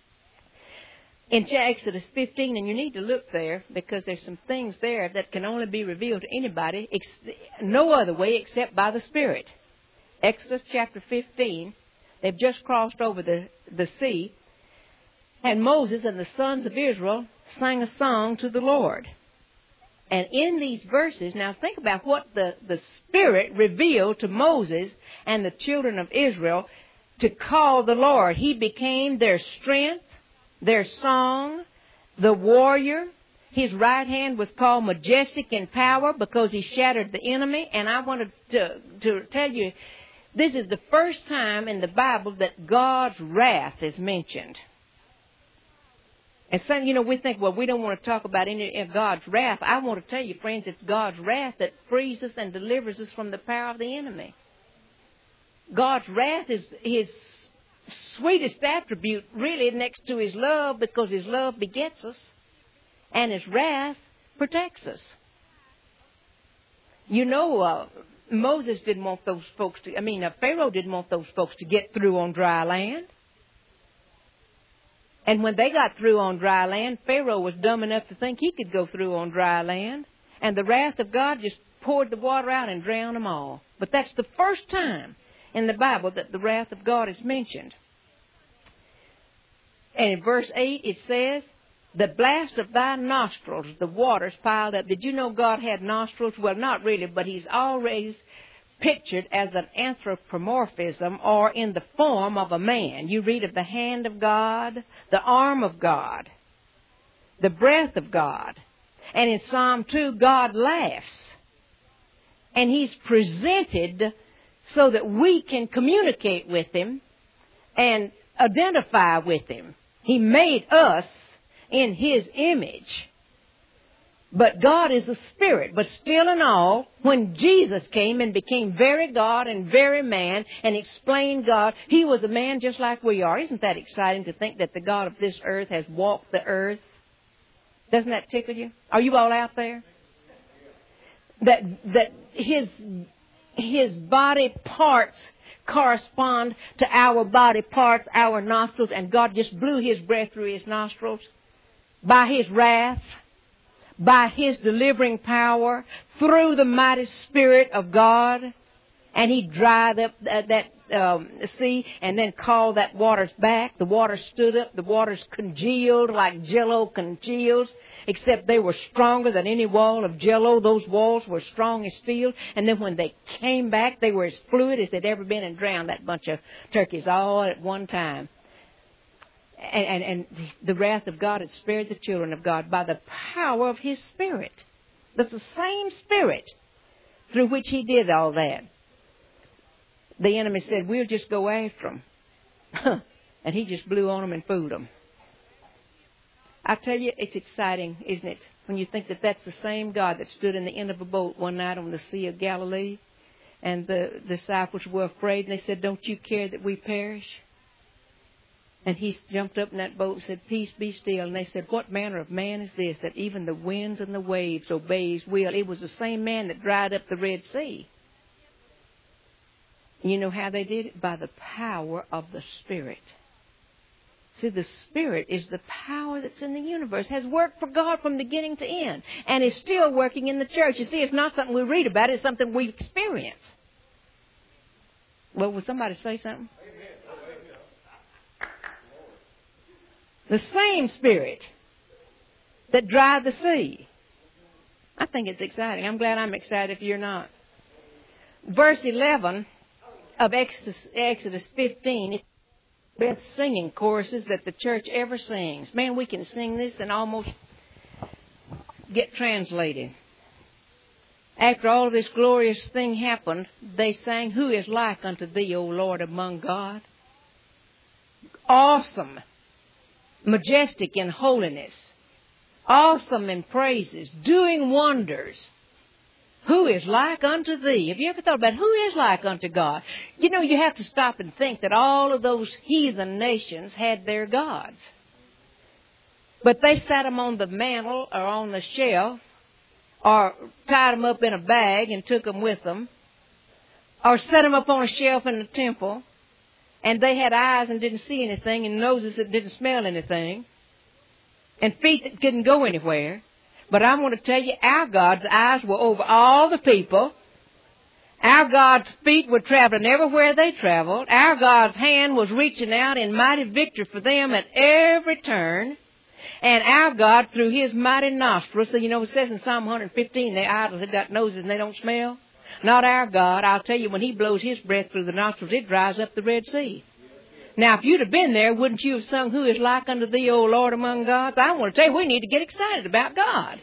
In Exodus 15, and you need to look there because there's some things there that can only be revealed to anybody, no other way except by the Spirit. Exodus chapter 15, they've just crossed over the sea, and Moses and the sons of Israel sang a song to the Lord. And in these verses, now think about what the Spirit revealed to Moses and the children of Israel to call the Lord. He became their strength, their song, the warrior. His right hand was called majestic in power because he shattered the enemy. And I wanted to tell you, this is the first time in the Bible that God's wrath is mentioned. And some, we think, well, we don't want to talk about any of God's wrath. I want to tell you, friends, it's God's wrath that frees us and delivers us from the power of the enemy. God's wrath is His sweetest attribute, really, next to His love, because His love begets us and His wrath protects us. Moses didn't want those folks Pharaoh didn't want those folks to get through on dry land. And when they got through on dry land, Pharaoh was dumb enough to think he could go through on dry land. And the wrath of God just poured the water out and drowned them all. But that's the first time in the Bible that the wrath of God is mentioned. And in verse 8 it says, the blast of thy nostrils, the waters piled up. Did you know God had nostrils? Well, not really, but He's always pictured as an anthropomorphism, or in the form of a man. You read of the hand of God, the arm of God, the breath of God. And in Psalm 2, God laughs. And He's presented so that we can communicate with Him and identify with Him. He made us in His image. But God is a spirit. But still in all, when Jesus came and became very God and very man and explained God, He was a man just like we are. Isn't that exciting to think that the God of this earth has walked the earth? Doesn't that tickle you? Are you all out there? That His body parts correspond to our body parts, our nostrils, and God just blew His breath through His nostrils by His wrath, by His delivering power, through the mighty Spirit of God. And He dried up that sea and then called that waters back. The waters stood up. The waters congealed like Jell-O congeals, except they were stronger than any wall of Jell-O. Those walls were strong as steel. And then when they came back, they were as fluid as they'd ever been, and drowned that bunch of turkeys all at one time. And the wrath of God had spared the children of God by the power of His Spirit. That's the same Spirit through which He did all that. the enemy said, we'll just go after them. And he just blew on them and fooled them. I tell you, it's exciting, isn't it, when you think that that's the same God that stood in the end of a boat one night on the Sea of Galilee, and the disciples were afraid, and they said, don't you care that we perish? And he jumped up in that boat and said, peace, be still. And they said, what manner of man is this, that even the winds and the waves obey his will? It was the same man that dried up the Red Sea. You know how they did it? By the power of the Spirit. See, the Spirit is the power that's in the universe, has worked for God from beginning to end, and is still working in the church. You see, it's not something we read about, it's something we experience. Well, would somebody say something? The same Spirit that dried the sea. I think it's exciting. I'm glad I'm excited if you're not. Verse 11 of Exodus 15, it's the best singing choruses that the church ever sings. Man, we can sing this and almost get translated. After all this glorious thing happened, they sang, who is like unto thee, O Lord, among God? Awesome, majestic in holiness, awesome in praises, doing wonders. Who is like unto thee? Have you ever thought about who is like unto God? You know, you have to stop and think that all of those heathen nations had their gods. But they sat them on the mantle or on the shelf, or tied them up in a bag and took them with them, or set them up on a shelf in the temple, and they had eyes and didn't see anything, and noses that didn't smell anything, and feet that couldn't go anywhere. But I want to tell you, our God's eyes were over all the people. Our God's feet were traveling everywhere they traveled. Our God's hand was reaching out in mighty victory for them at every turn. And our God, through His mighty nostrils, so you know it says in Psalm 115, the idols have got noses and they don't smell. Not our God. I'll tell you, when He blows His breath through the nostrils, it dries up the Red Sea. Now, if you'd have been there, wouldn't you have sung, who is like unto thee, O Lord, among gods? I want to tell you, we need to get excited about God.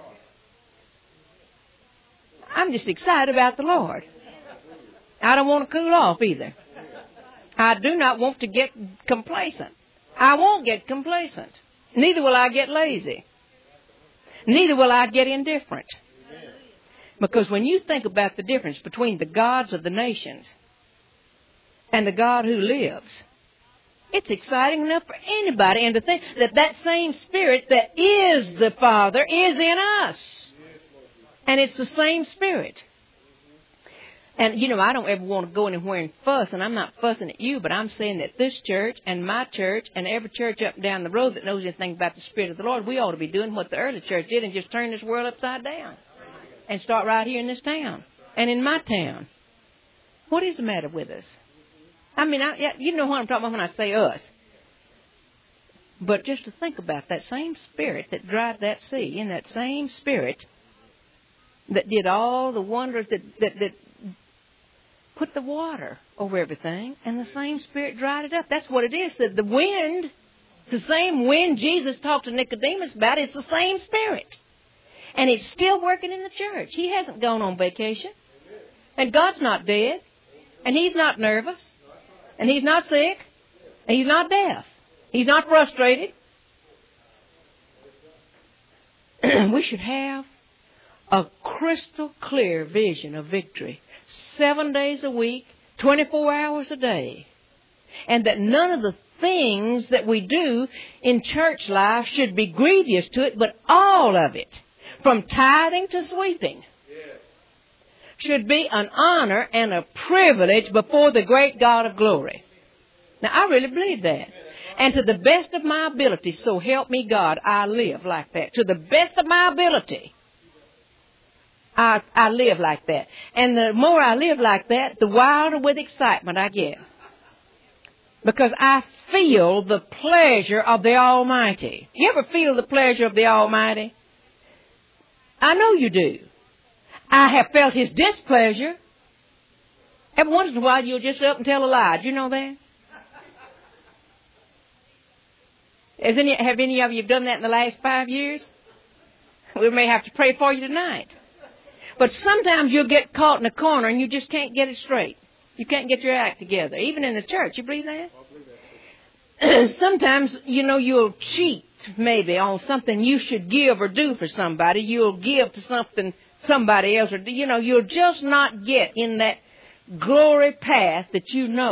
I'm just excited about the Lord. I don't want to cool off either. I do not want to get complacent. I won't get complacent. Neither will I get lazy. Neither will I get indifferent. Because when you think about the difference between the gods of the nations and the God who lives, it's exciting enough for anybody. And to think that that same Spirit that is the Father is in us. And it's the same Spirit. And, you know, I don't ever want to go anywhere and fuss, and I'm not fussing at you, but I'm saying that this church and my church and every church up and down the road that knows anything about the Spirit of the Lord, we ought to be doing what the early church did and just turn this world upside down and start right here in this town and in my town. What is the matter with us? I mean, you know what I'm talking about when I say us. But just to think about that same Spirit that dried that sea, and that same Spirit that did all the wonders that put the water over everything, and the same Spirit dried it up. That's what it is. The wind, the same wind Jesus talked to Nicodemus about, it's the same Spirit. And it's still working in the church. He hasn't gone on vacation. And God's not dead. And He's not nervous. And He's not sick. And He's not deaf. He's not frustrated. We should have a crystal clear vision of victory. 7 days a week, 24 hours a day. And that none of the things that we do in church life should be grievous to it, but all of it, from tithing to sweeping, should be an honor and a privilege before the great God of glory. Now, I really believe that. And to the best of my ability, so help me God, I live like that. To the best of my ability, I live like that. And the more I live like that, the wilder with excitement I get. Because I feel the pleasure of the Almighty. You ever feel the pleasure of the Almighty? I know you do. I have felt His displeasure. Every once in a while you'll just up and tell a lie. Do you know that? Have any of you done that in the last 5 years? We may have to pray for you tonight. But sometimes you'll get caught in a corner and you just can't get it straight. You can't get your act together. Even in the church. You believe that? Sometimes, you'll cheat maybe on something you should give or do for somebody. You'll give to somebody else. Or, you'll just not get in that glory path that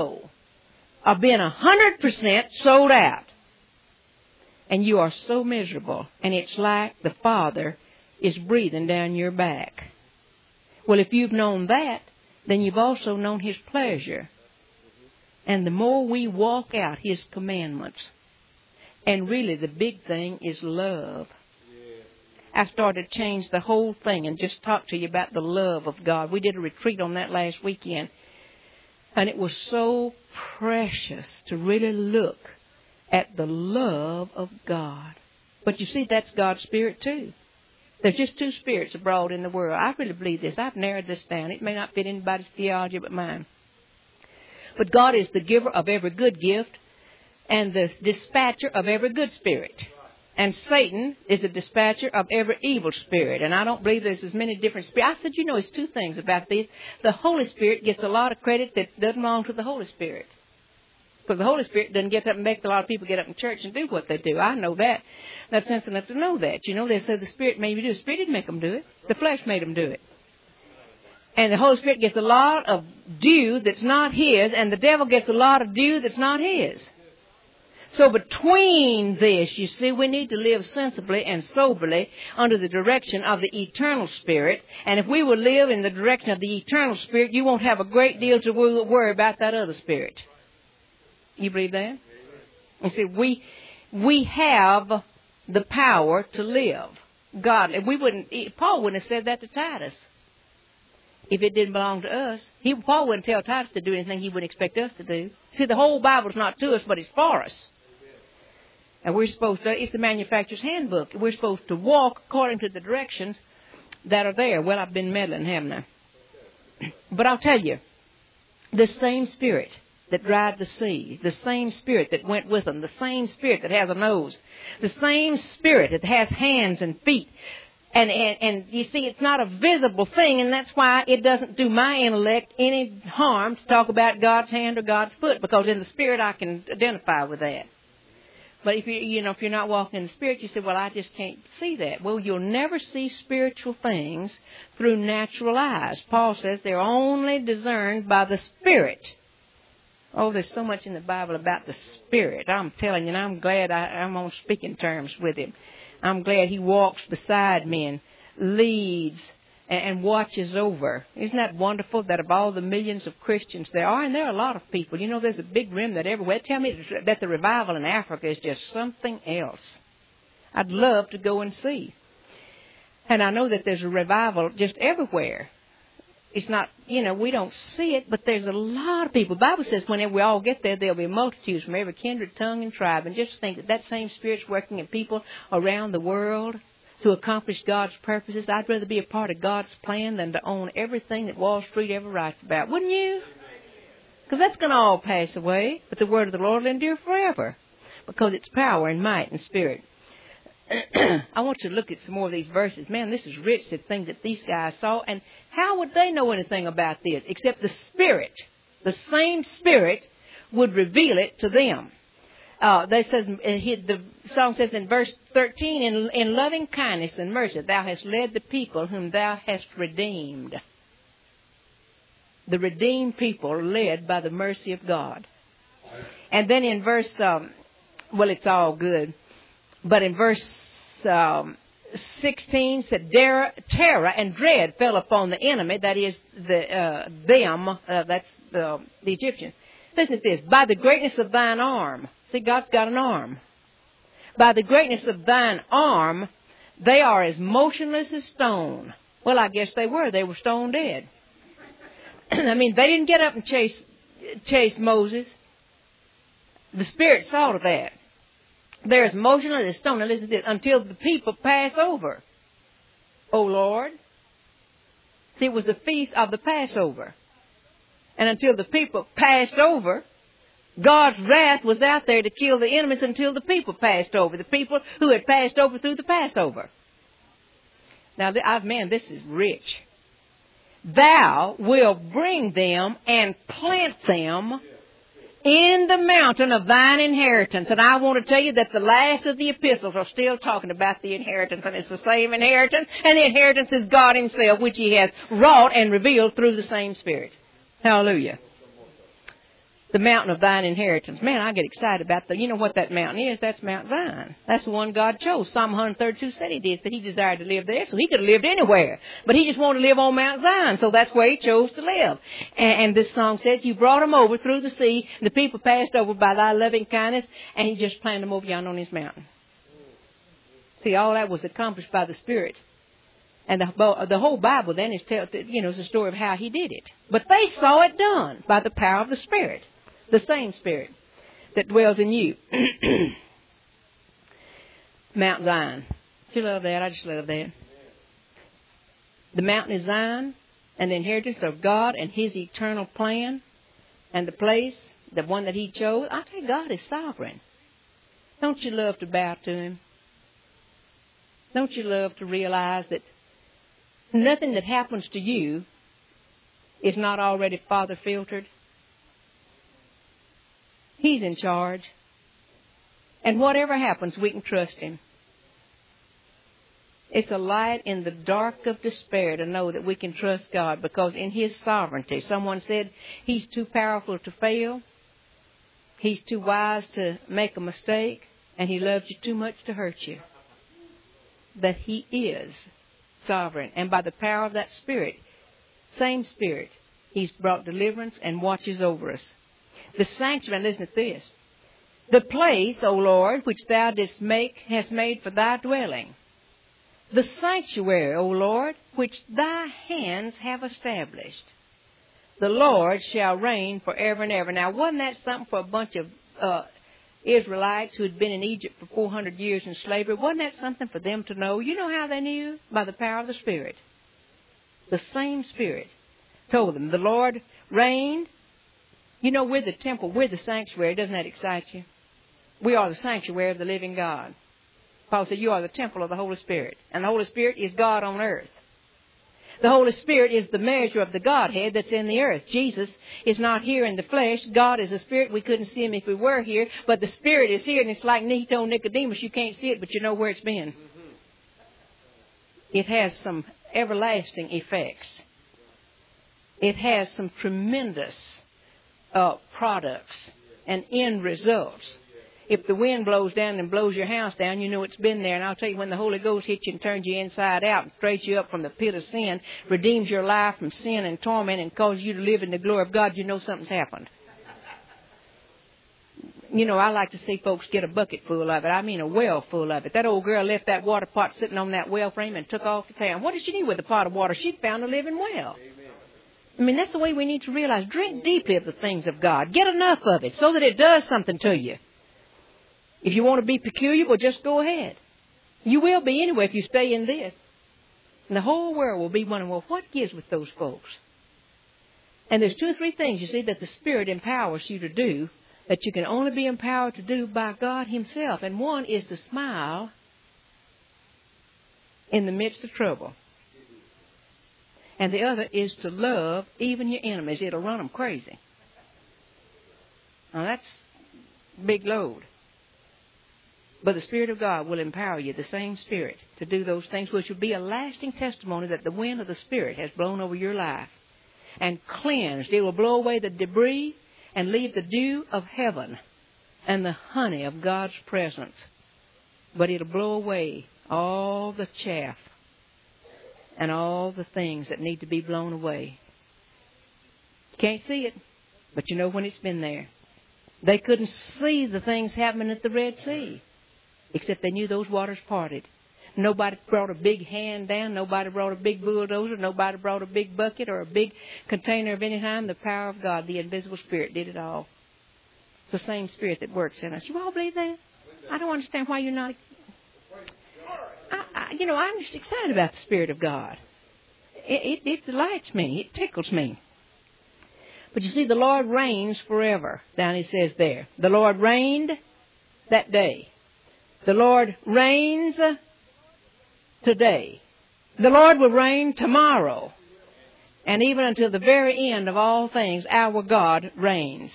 of being 100% sold out. And you are so miserable. And it's like the Father is breathing down your back. Well, if you've known that, then you've also known His pleasure. And the more we walk out His commandments, and really the big thing is love. I started to change the whole thing and just talk to you about the love of God. We did a retreat on that last weekend. And it was so precious to really look at the love of God. But you see, that's God's Spirit too. There's just two spirits abroad in the world. I really believe this. I've narrowed this down. It may not fit anybody's theology but mine. But God is the giver of every good gift and the dispatcher of every good spirit. And Satan is the dispatcher of every evil spirit. And I don't believe there's as many different spirits. I said, it's two things about this. The Holy Spirit gets a lot of credit that doesn't belong to the Holy Spirit. Because the Holy Spirit doesn't get up and make a lot of people get up in church and do what they do. I know that. That's sense enough to know that. They said the Spirit made you do it. The Spirit didn't make them do it. The flesh made them do it. And the Holy Spirit gets a lot of due that's not His, and the devil gets a lot of due that's not His. So between this, you see, we need to live sensibly and soberly under the direction of the eternal Spirit. And if we will live in the direction of the eternal Spirit, you won't have a great deal to worry about that other spirit. You believe that? You see, we have the power to live. Paul wouldn't have said that to Titus if it didn't belong to us. Paul wouldn't tell Titus to do anything he wouldn't expect us to do. See, the whole Bible's not to us, but it's for us. And we're supposed to, it's the manufacturer's handbook. We're supposed to walk according to the directions that are there. Well, I've been meddling, haven't I? But I'll tell you, the same Spirit that dried the sea, the same Spirit that went with them, the same Spirit that has a nose, the same Spirit that has hands and feet. And you see, it's not a visible thing, and that's why it doesn't do my intellect any harm to talk about God's hand or God's foot, because in the Spirit I can identify with that. But if if you're not walking in the Spirit, you say, well, I just can't see that. Well, you'll never see spiritual things through natural eyes. Paul says they're only discerned by the Spirit. Oh, there's so much in the Bible about the Spirit. I'm telling you, and I'm glad I'm on speaking terms with Him. I'm glad He walks beside me and leads and watches over. Isn't that wonderful that of all the millions of Christians there are, and there are a lot of people, there's a big remnant everywhere. Tell me that the revival in Africa is just something else. I'd love to go and see. And I know that there's a revival just everywhere. It's not, we don't see it, but there's a lot of people. The Bible says whenever we all get there, there'll be multitudes from every kindred, tongue, and tribe. And just think that same Spirit's working in people around the world to accomplish God's purposes. I'd rather be a part of God's plan than to own everything that Wall Street ever writes about. Wouldn't you? Because that's going to all pass away. But the word of the Lord will endure forever, because it's power and might and spirit. I want you to look at some more of these verses. Man, this is rich, the thing that these guys saw. And how would they know anything about this except the Spirit? The same Spirit would reveal it to them. The song says in verse 13, in loving kindness and mercy, thou hast led the people whom thou hast redeemed. The redeemed people are led by the mercy of God. And then in verse, it's all good. But in verse 16 said, terror and dread fell upon the enemy, that is that's the Egyptians. Listen to this. By the greatness of thine arm. See, God's got an arm. By the greatness of thine arm, they are as motionless as stone. Well, I guess they were. They were stone dead. I mean, they didn't get up and chase Moses. The Spirit saw to that. They're as motionless as stone. Now listen to this. Until the people pass over. O Lord. See, it was the feast of the Passover. And until the people passed over, God's wrath was out there to kill the enemies until the people passed over. The people who had passed over through the Passover. Now, this is rich. thou wilt bring them and plant them in the mountain of thine inheritance. And I want to tell you that the last of the epistles are still talking about the inheritance, and it's the same inheritance, and the inheritance is God Himself, which He has wrought and revealed through the same Spirit. Hallelujah. The mountain of thine inheritance. Man, I get excited about you know what that mountain is? That's Mount Zion. That's the one God chose. Psalm 132 said He did, that He desired to live there, so He could have lived anywhere. But He just wanted to live on Mount Zion, so that's where He chose to live. And this song says, you brought them over through the sea, the people passed over by thy loving kindness, and He just planted them over yonder on His mountain. See, all that was accomplished by the Spirit. And the whole Bible then is the story of how He did it. But they saw it done by the power of the Spirit. The same Spirit that dwells in you. Mount Zion. Do you love that? I just love that. The mountain is Zion, and the inheritance of God and His eternal plan, and the place, the one that He chose. I tell you, God is sovereign. Don't you love to bow to Him? Don't you love to realize that nothing that happens to you is not already Father filtered? He's in charge. And whatever happens, we can trust Him. It's a light in the dark of despair to know that we can trust God, because in His sovereignty, someone said He's too powerful to fail. He's too wise to make a mistake. And He loves you too much to hurt you. That He is sovereign. And by the power of that Spirit, same Spirit, He's brought deliverance and watches over us. The sanctuary, listen to this. The place, O Lord, which Thou didst make, hast made for Thy dwelling. The sanctuary, O Lord, which Thy hands have established. The Lord shall reign forever and ever. Now, wasn't that something for a bunch of Israelites who had been in Egypt for 400 years in slavery? Wasn't that something for them to know? You know how they knew? By the power of the Spirit. The same Spirit told them. The Lord reigned. You know, we're the temple, we're the sanctuary. Doesn't that excite you? We are the sanctuary of the living God. Paul said, you are the temple of the Holy Spirit. And the Holy Spirit is God on earth. The Holy Spirit is the measure of the Godhead that's in the earth. Jesus is not here in the flesh. God is a spirit. We couldn't see Him if we were here. But the Spirit is here, and it's like He told Nicodemus, you can't see it, but you know where it's been. It has some everlasting effects. It has some tremendous products and end results. If the wind blows down and blows your house down, you know it's been there. And I'll tell you, when the Holy Ghost hits you and turns you inside out and straightens you up from the pit of sin, redeems your life from sin and torment and causes you to live in the glory of God, you know something's happened. You know, I like to see folks get a bucket full of it. I mean a well full of it. That old girl left that water pot sitting on that well frame and took off to town. What did she do with a pot of water? She found a living well. I mean, that's the way we need to realize. Drink deeply of the things of God. Get enough of it so that it does something to you. If you want to be peculiar, well, just go ahead. You will be anyway if you stay in this. And the whole world will be wondering, well, what gives with those folks? And there's 2 or 3 things, you see, that the Spirit empowers you to do that you can only be empowered to do by God Himself. And one is to smile in the midst of trouble. And the other is to love even your enemies. It'll run them crazy. Now, that's a big load. But the Spirit of God will empower you, the same Spirit, to do those things, which will be a lasting testimony that the wind of the Spirit has blown over your life and cleansed. It will blow away the debris and leave the dew of heaven and the honey of God's presence. But it'll blow away all the chaff and all the things that need to be blown away. You can't see it, but you know when it's been there. They couldn't see the things happening at the Red Sea, except they knew those waters parted. Nobody brought a big hand down. Nobody brought a big bulldozer. Nobody brought a big bucket or a big container of any kind. The power of God, the invisible Spirit, did it all. It's the same Spirit that works in us. You all believe that? I don't understand why you're not. I'm just excited about the Spirit of God. It delights me. It tickles me. But you see, the Lord reigns forever. Down He says there. The Lord reigned that day. The Lord reigns today. The Lord will reign tomorrow. And even until the very end of all things, our God reigns.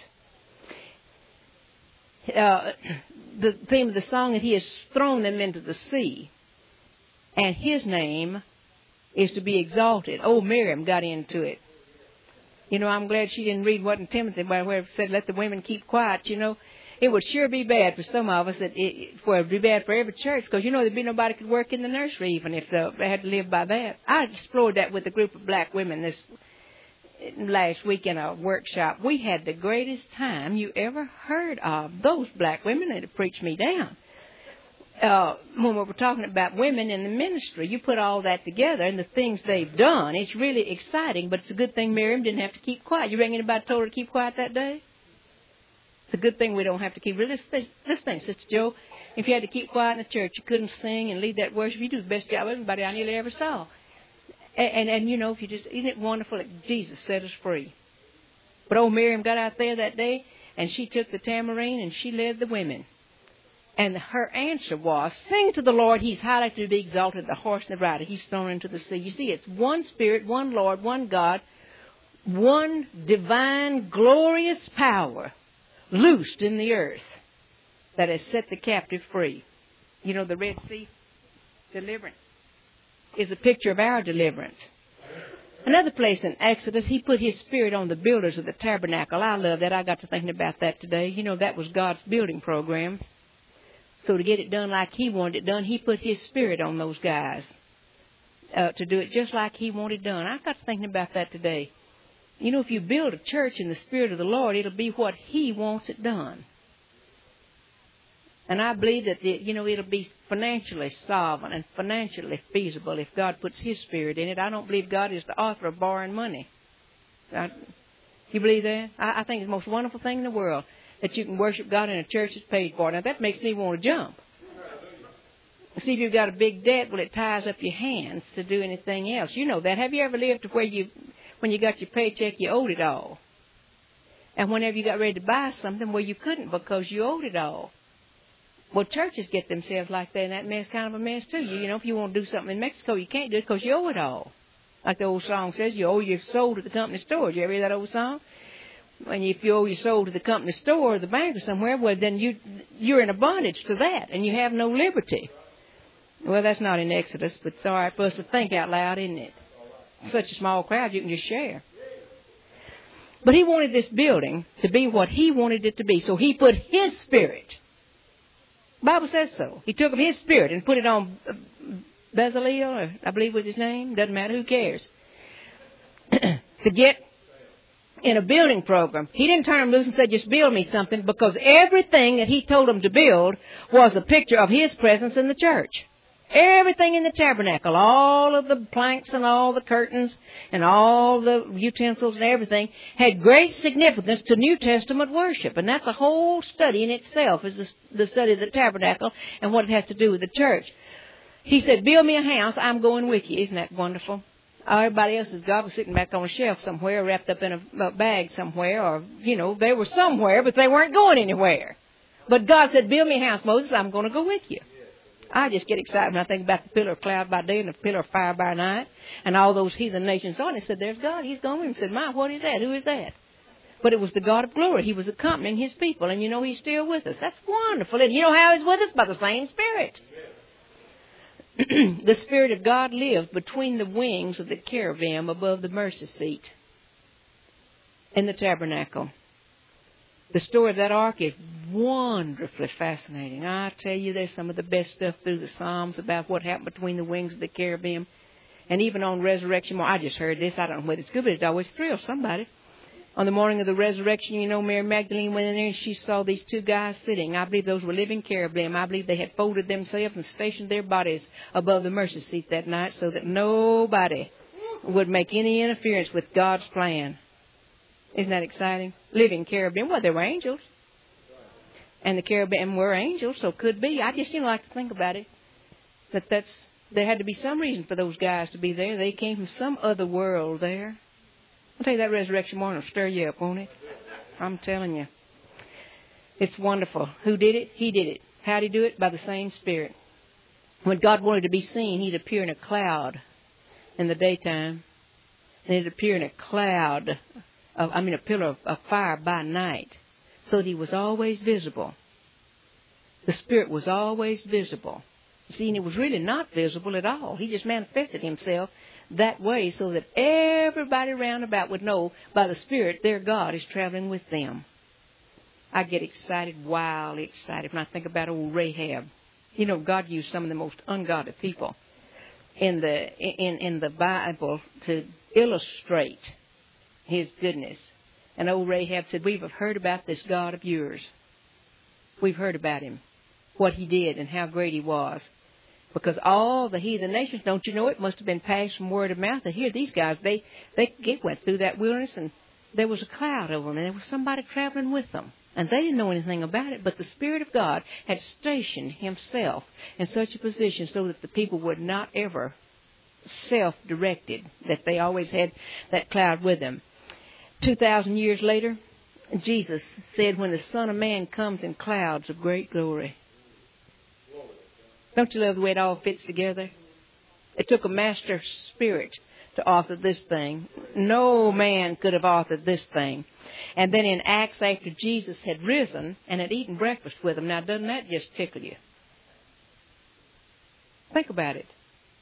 The theme of the song is He has thrown them into the sea. And His name is to be exalted. Oh, Miriam got into it. You know, I'm glad she didn't read what in Timothy where it said, let the women keep quiet. You know, it would sure be bad for some of us. It would be bad for every church because, you know, there'd be nobody could work in the nursery even if they had to live by that. I explored that with a group of black women last week in a workshop. We had the greatest time you ever heard of. Those black women, they'd have preached me down. When we were talking about women in the ministry, you put all that together and the things they've done, it's really exciting, but it's a good thing Miriam didn't have to keep quiet. You reckon anybody told her to keep quiet that day? It's a good thing we don't have to keep. This thing, Sister Joe, if you had to keep quiet in the church, you couldn't sing and lead that worship. You do the best job of everybody I nearly ever saw. And you know, if you just, isn't it wonderful that Jesus set us free? But old Miriam got out there that day, and she took the tambourine and she led the women. And her answer was, sing to the Lord, He's highly to be exalted, the horse and the rider, He's thrown into the sea. You see, it's one Spirit, one Lord, one God, one divine, glorious power loosed in the earth that has set the captive free. You know, the Red Sea deliverance is a picture of our deliverance. Another place in Exodus, He put His Spirit on the builders of the tabernacle. I love that. I got to thinking about that today. You know, that was God's building program. So to get it done like He wanted it done, He put His Spirit on those guys to do it just like He wanted done. I got to thinking about that today. You know, if you build a church in the Spirit of the Lord, it'll be what He wants it done. And I believe that, it'll be financially solvent and financially feasible if God puts His Spirit in it. I don't believe God is the author of borrowing money. You believe that? I think it's the most wonderful thing in the world, that you can worship God in a church that's paid for. Now, that makes me want to jump. See, if you've got a big debt, well, it ties up your hands to do anything else. You know that. Have you ever lived to where when you got your paycheck, you owed it all? And whenever you got ready to buy something, well, you couldn't because you owed it all. Well, churches get themselves like that, and that mess kind of a mess, too. You know, if you want to do something in Mexico, you can't do it because you owe it all. Like the old song says, you owe your soul to the company store. Did you ever hear that old song? And if you owe your soul to the company store or the bank or somewhere, well, then you're in a bondage to that, and you have no liberty. Well, that's not in Exodus, but it's all right for us to think out loud, isn't it? Such a small crowd, you can just share. But He wanted this building to be what He wanted it to be, so He put His Spirit. The Bible says so. He took His Spirit and put it on Bezalel, or I believe was his name. Doesn't matter, who cares? To get in a building program. He didn't turn them loose and say, just build me something, because everything that He told them to build was a picture of His presence in the church. Everything in the tabernacle, all of the planks and all the curtains and all the utensils and everything had great significance to New Testament worship. And that's a whole study in itself, is the study of the tabernacle and what it has to do with the church. He said, build me a house, I'm going with you. Isn't that wonderful? Everybody else's God was sitting back on a shelf somewhere, wrapped up in a bag somewhere, or, they were somewhere, but they weren't going anywhere. But God said, build me a house, Moses, I'm going to go with you. I just get excited when I think about the pillar of cloud by day and the pillar of fire by night and all those heathen nations on it. He said, there's God. He's going with him. He said, my, what is that? Who is that? But it was the God of glory. He was accompanying His people. And He's still with us. That's wonderful. And you know how He's with us? By the same Spirit. The Spirit of God lived between the wings of the cherubim above the mercy seat in the tabernacle. The story of that ark is wonderfully fascinating. I tell you, there's some of the best stuff through the Psalms about what happened between the wings of the cherubim. And even on resurrection, I just heard this. I don't know whether it's good, but it always thrills somebody. On the morning of the resurrection, Mary Magdalene went in there and she saw these two guys sitting. I believe those were living cherubim. I believe they had folded themselves and stationed their bodies above the mercy seat that night so that nobody would make any interference with God's plan. Isn't that exciting? Living cherubim. Well, they were angels. And the cherubim were angels, so could be. I just like to think about it. There had to be some reason for those guys to be there. They came from some other world there. I'll tell you, that resurrection morning will stir you up, won't it? I'm telling you. It's wonderful. Who did it? He did it. How did He do it? By the same Spirit. When God wanted to be seen, He'd appear in a cloud in the daytime. and it appeared in a cloud, a pillar of fire by night, so that he was always visible. The Spirit was always visible. See, and it was really not visible at all. He just manifested himself that way so that everybody round about would know by the Spirit their God is traveling with them. I get excited, wildly excited, when I think about old Rahab. You know, God used some of the most ungodly people in the Bible to illustrate His goodness. And old Rahab said, "We've heard about this God of yours. We've heard about Him, what He did and how great He was." Because all the heathen nations, don't you know, it must have been passed from word of mouth. And here, these guys, they went through that wilderness, and there was a cloud over them, and there was somebody traveling with them. And they didn't know anything about it, but the Spirit of God had stationed Himself in such a position so that the people were not ever self-directed, that they always had that cloud with them. 2,000 years later, Jesus said, "When the Son of Man comes in clouds of great glory." Don't you love the way it all fits together? It took a master spirit to author this thing. No man could have authored this thing. And then in Acts, after Jesus had risen and had eaten breakfast with them, now doesn't that just tickle you? Think about it.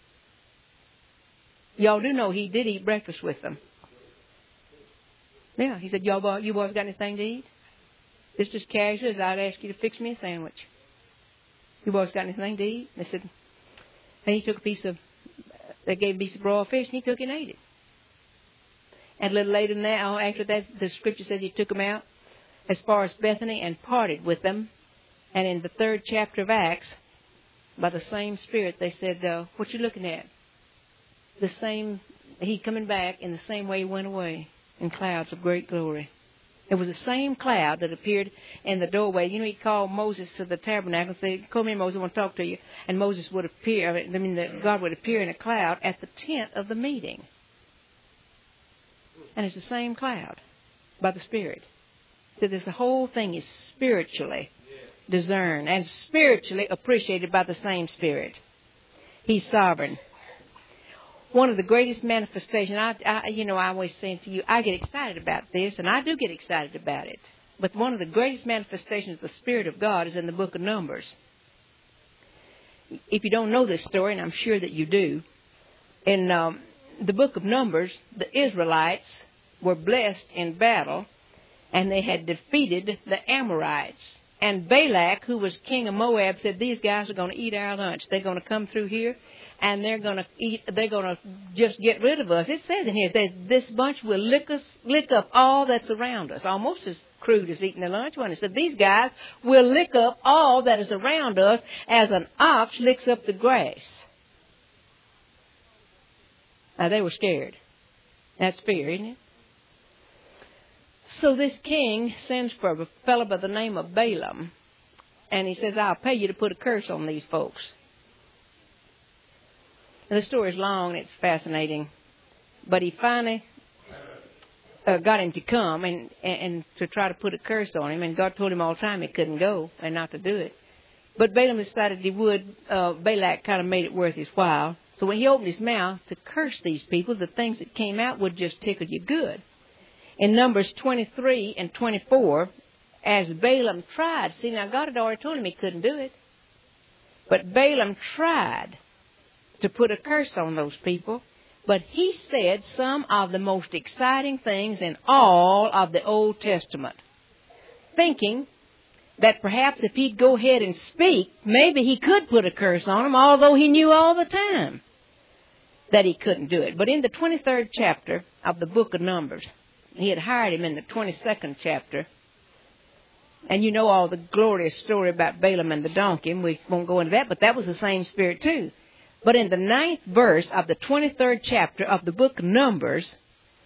Y'all do know He did eat breakfast with them. Yeah, He said, you boys got anything to eat? It's just casual as I'd ask you to fix me a sandwich. You boys got anything to eat? They said, and He took they gave a piece of broiled fish, and He took and ate it. And a little later than that, after that, the Scripture says He took them out as far as Bethany and parted with them. And in the 3rd chapter of Acts, by the same Spirit, they said, "What you looking at?" The same, He coming back in the same way He went away, in clouds of great glory. It was the same cloud that appeared in the doorway. You know, He called Moses to the tabernacle and said, "Come here, Moses, I want to talk to you." And Moses would appear, God would appear in a cloud at the tent of the meeting. And it's the same cloud by the Spirit. So the whole thing is spiritually discerned and spiritually appreciated by the same Spirit. He's sovereign. One of the greatest manifestations, I always say to you, I get excited about this, and I do get excited about it. But one of the greatest manifestations of the Spirit of God is in the book of Numbers. If you don't know this story, and I'm sure that you do, in the book of Numbers, the Israelites were blessed in battle, and they had defeated the Amorites. And Balak, who was king of Moab, said, "These guys are going to eat our lunch. They're going to come through here, and they're going to just get rid of us." It says in here that this bunch will lick up all that's around us. Almost as crude as eating their lunch. When it said, "These guys will lick up all that is around us as an ox licks up the grass." Now, they were scared. That's fear, isn't it? So this king sends for a fellow by the name of Balaam, and he says, "I'll pay you to put a curse on these folks." And the story is long and it's fascinating, but he finally got him to come and to try to put a curse on him, and God told him all the time he couldn't go and not to do it. But Balaam decided he would. Balak kind of made it worth his while. So when he opened his mouth to curse these people, the things that came out would just tickle you good. In Numbers 23 and 24, as Balaam tried, see, now God had already told him he couldn't do it, but Balaam tried to put a curse on those people, but he said some of the most exciting things in all of the Old Testament, thinking that perhaps if he'd go ahead and speak, maybe he could put a curse on them, although he knew all the time that he couldn't do it. But in the 23rd chapter of the book of Numbers, he had hired him in the 22nd chapter. And you know all the glorious story about Balaam and the donkey, and we won't go into that, but that was the same Spirit too. But in the 9th verse of the 23rd chapter of the book of Numbers,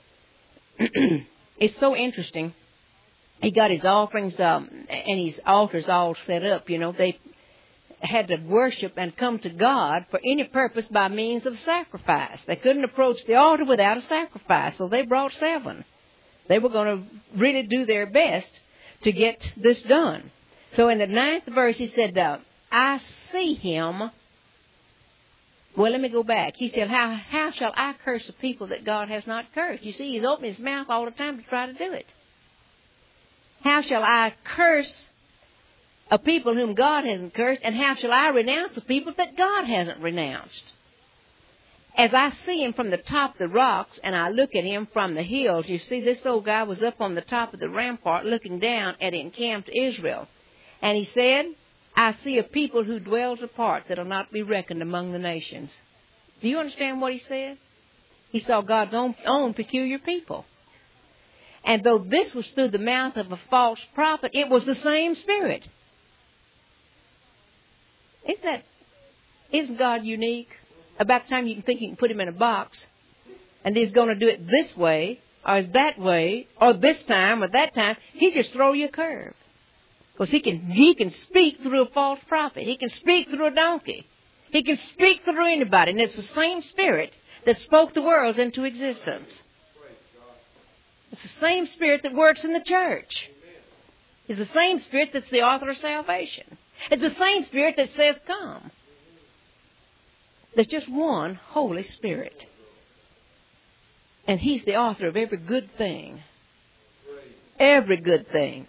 it's so interesting. He got his offerings and his altars all set up. You know, they had to worship and come to God for any purpose by means of sacrifice. They couldn't approach the altar without a sacrifice, so they brought 7. They were going to really do their best to get this done. So in the 9th verse, he said, "I see him Well, let me go back. He said, how shall I curse a people that God has not cursed? You see, he's opening his mouth all the time to try to do it. How shall I curse a people whom God hasn't cursed, and how shall I renounce a people that God hasn't renounced? As I see him from the top of the rocks, and I look at him from the hills, you see, this old guy was up on the top of the rampart looking down at encamped Israel. And he said, I see a people who dwells apart that will not be reckoned among the nations. Do you understand what he said? He saw God's own peculiar people. And though this was through the mouth of a false prophet, it was the same Spirit. Isn't God unique? About the time you can think you can put him in a box, and he's going to do it this way, or that way, or this time, or that time, he just throw you a curve. Because he can speak through a false prophet. He can speak through a donkey. He can speak through anybody. And it's the same Spirit that spoke the worlds into existence. It's the same Spirit that works in the church. It's the same Spirit that's the author of salvation. It's the same Spirit that says, come. There's just one Holy Spirit. And he's the author of every good thing. Every good thing.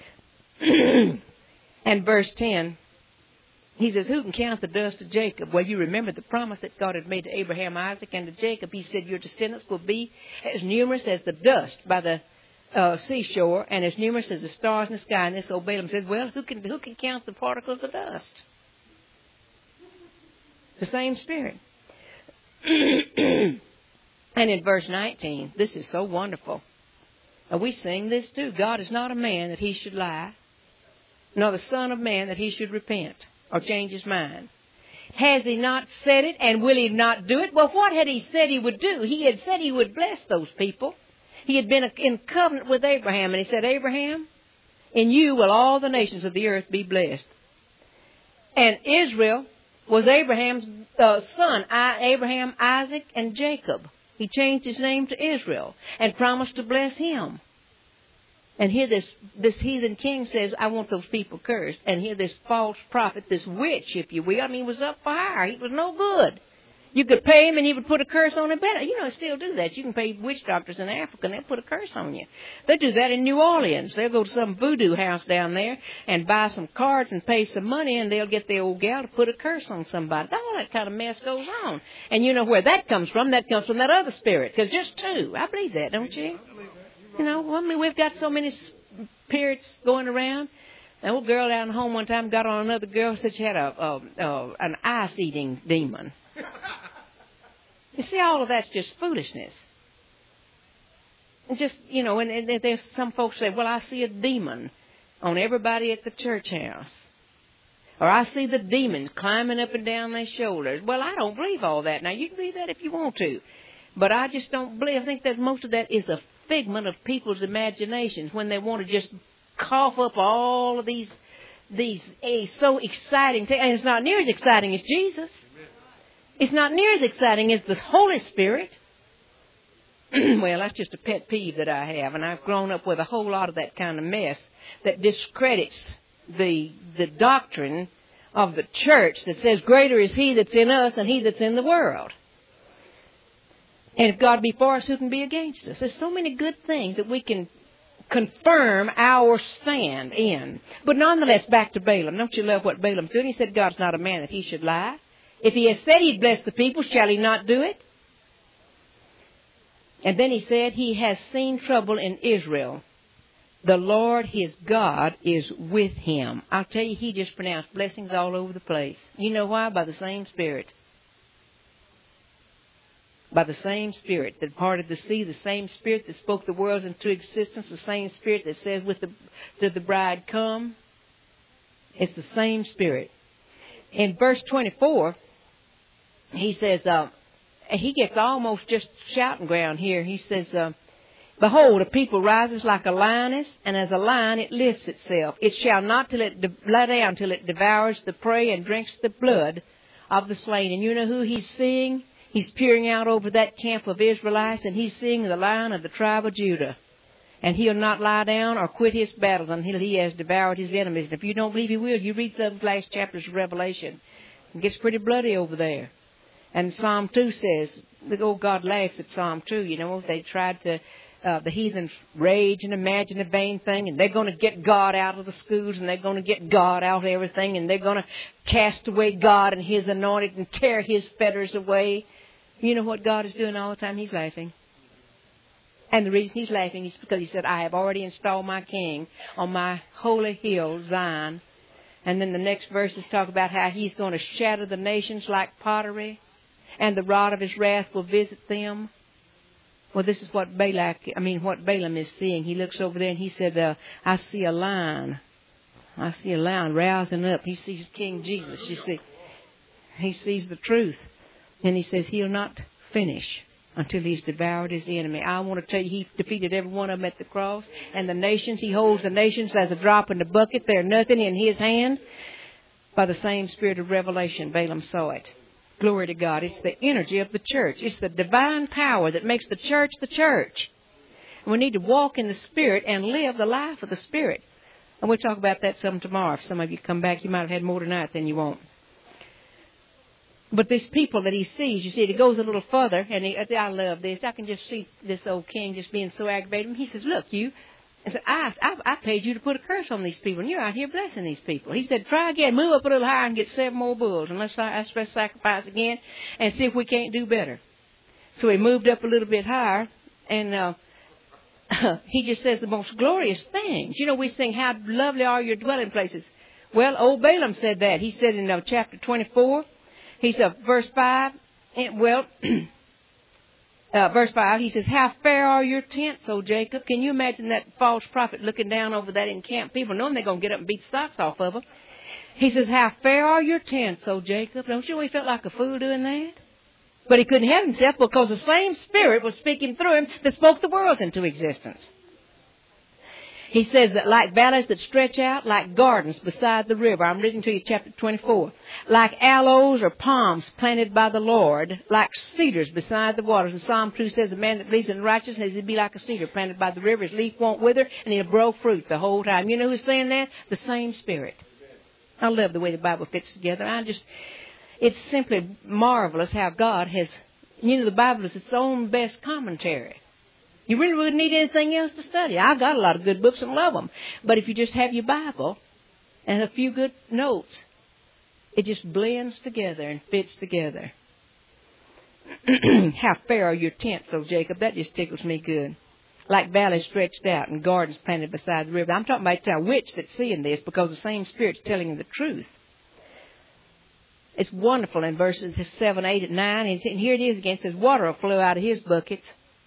And verse 10, he says, who can count the dust of Jacob? Well, you remember the promise that God had made to Abraham, Isaac, and to Jacob. He said, your descendants will be as numerous as the dust by the seashore, and as numerous as the stars in the sky. And this old Balaam says, well, who can count the particles of dust? The same Spirit. And in verse 19, this is so wonderful. And we sing this too. God is not a man that he should lie, nor the son of man that he should repent or change his mind. Has he not said it, and will he not do it? Well, what had he said he would do? He had said he would bless those people. He had been in covenant with Abraham, and he said, Abraham, in you will all the nations of the earth be blessed. And Israel was Abraham's son, Abraham, Isaac, and Jacob. He changed his name to Israel and promised to bless him. And here this heathen king says, I want those people cursed. And here this false prophet, this witch, if you will, was up for hire. He was no good. You could pay him and he would put a curse on him. They still do that. You can pay witch doctors in Africa and they'll put a curse on you. They do that in New Orleans. They'll go to some voodoo house down there and buy some cards and pay some money, and they'll get the old gal to put a curse on somebody. All that kind of mess goes on. And you know where that comes from? That comes from that other spirit. Because just two. I believe that, don't you? We've got so many spirits going around. An old girl down home one time got on another girl, said she had an ice-eating demon. You see, all of that's just foolishness. And and there's some folks say, well, I see a demon on everybody at the church house. Or I see the demons climbing up and down their shoulders. Well, I don't believe all that. Now, you can believe that if you want to. But I just don't believe. I think that most of that is a figment of people's imaginations when they want to just cough up all of these so exciting things. And it's not near as exciting as Jesus. It's not near as exciting as the Holy Spirit. Well, that's just a pet peeve that I have. And I've grown up with a whole lot of that kind of mess that discredits the doctrine of the church that says greater is he that's in us than he that's in the world. And if God be for us, who can be against us? There's so many good things that we can confirm our stand in. But nonetheless, back to Balaam. Don't you love what Balaam's doing? He said, God's not a man that he should lie. If he has said he'd bless the people, shall he not do it? And then he said, he has seen trouble in Israel. The Lord his God is with him. I'll tell you, he just pronounced blessings all over the place. You know why? By the same Spirit. By the same Spirit that parted the sea, the same Spirit that spoke the worlds into existence, the same Spirit that says to the bride, come. It's the same Spirit. In verse 24, he says, he gets almost just shouting ground here. He says, behold, a people rises like a lioness, and as a lion it lifts itself. It shall not lie down till it devours the prey and drinks the blood of the slain. And you know who he's seeing? He's peering out over that camp of Israelites, and he's seeing the Lion of the tribe of Judah. And he'll not lie down or quit his battles until he has devoured his enemies. And if you don't believe he will, you read some last chapters of Revelation. It gets pretty bloody over there. And Psalm 2 says, God laughs at Psalm 2, they tried to, the heathens rage and imagine a vain thing, and they're going to get God out of the schools, and they're going to get God out of everything, and they're going to cast away God and His anointed and tear His fetters away. You know what God is doing all the time? He's laughing. And the reason He's laughing is because He said, I have already installed my King on my holy hill, Zion. And then the next verses talk about how He's going to shatter the nations like pottery, and the rod of His wrath will visit them. Well, this is what Balaam is seeing. He looks over there and he said, I see a lion. I see a lion rousing up. He sees King Jesus, you see. He sees the truth. And he says he'll not finish until He's devoured His enemy. I want to tell you, He defeated every one of them at the cross. And the nations, He holds the nations as a drop in the bucket. They're nothing in His hand. By the same spirit of revelation, Balaam saw it. Glory to God. It's the energy of the church. It's the divine power that makes the church the church. And we need to walk in the Spirit and live the life of the Spirit. And we'll talk about that some tomorrow. If some of you come back, you might have had more tonight than you won't. But these people that He sees, you see, it goes a little further. And I love this. I can just see this old king just being so aggravated. He says, look, you. I said, I paid you to put a curse on these people, and you're out here blessing these people. He said, try again, move up a little higher and get 7 more bulls, and let's sacrifice again and see if we can't do better. So he moved up a little bit higher, and he just says the most glorious things. We sing, how lovely are your dwelling places. Well, old Balaam said that. He said in chapter 24, he said, verse 5, verse 5, he says, how fair are your tents, O Jacob. Can you imagine that false prophet looking down over that encamped people, knowing they're going to get up and beat the socks off of them? He says, how fair are your tents, O Jacob. Don't you know he felt like a fool doing that? But he couldn't help himself because the same Spirit was speaking through him that spoke the worlds into existence. He says that like valleys that stretch out, like gardens beside the river. I'm reading to you chapter 24. Like aloes or palms planted by the Lord, like cedars beside the waters. And Psalm 2 says, a man that believes in righteousness, he'll be like a cedar planted by the river. His leaf won't wither, and he'll grow fruit the whole time. You know who's saying that? The same Spirit. I love the way the Bible fits together. It's simply marvelous how God has, the Bible is its own best commentary. You really wouldn't need anything else to study. I've got a lot of good books and love them. But if you just have your Bible and a few good notes, it just blends together and fits together. How fair are your tents, O Jacob. That just tickles me good. Like valleys stretched out and gardens planted beside the river. I'm talking about a witch that's seeing this because the same Spirit's telling him the truth. It's wonderful in verses 7, 8, and 9. And here it is again. It says, water will flow out of his buckets.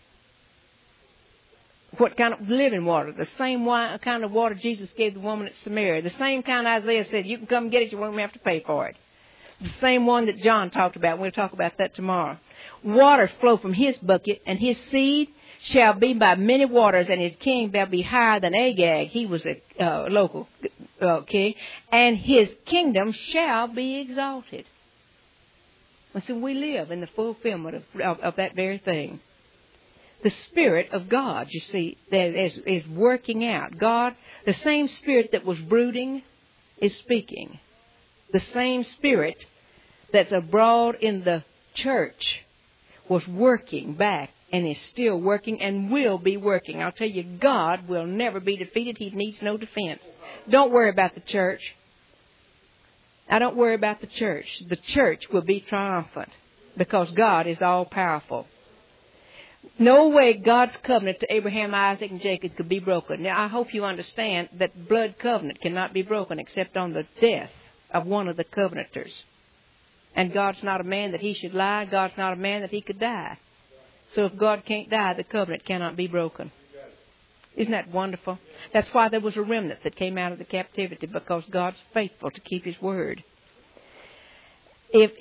What kind of living water? The same kind of water Jesus gave the woman at Samaria. The same kind Isaiah said, you can come get it, you won't have to pay for it. The same one that John talked about. We'll talk about that tomorrow. Water flow from his bucket, and his seed shall be by many waters, and his king shall be higher than Agag. He was a local king. And his kingdom shall be exalted. And so we live in the fulfillment of that very thing. The Spirit of God, you see, that is working out. God, the same Spirit that was brooding is speaking. The same Spirit that's abroad in the church was working back and is still working and will be working. I'll tell you, God will never be defeated. He needs no defense. Don't worry about the church. I don't worry about the church. The church will be triumphant because God is all-powerful. No way God's covenant to Abraham, Isaac, and Jacob could be broken. Now, I hope you understand that blood covenant cannot be broken except on the death of one of the covenanters. And God's not a man that he should lie. God's not a man that he could die. So if God can't die, the covenant cannot be broken. Isn't that wonderful? That's why there was a remnant that came out of the captivity, because God's faithful to keep his word. If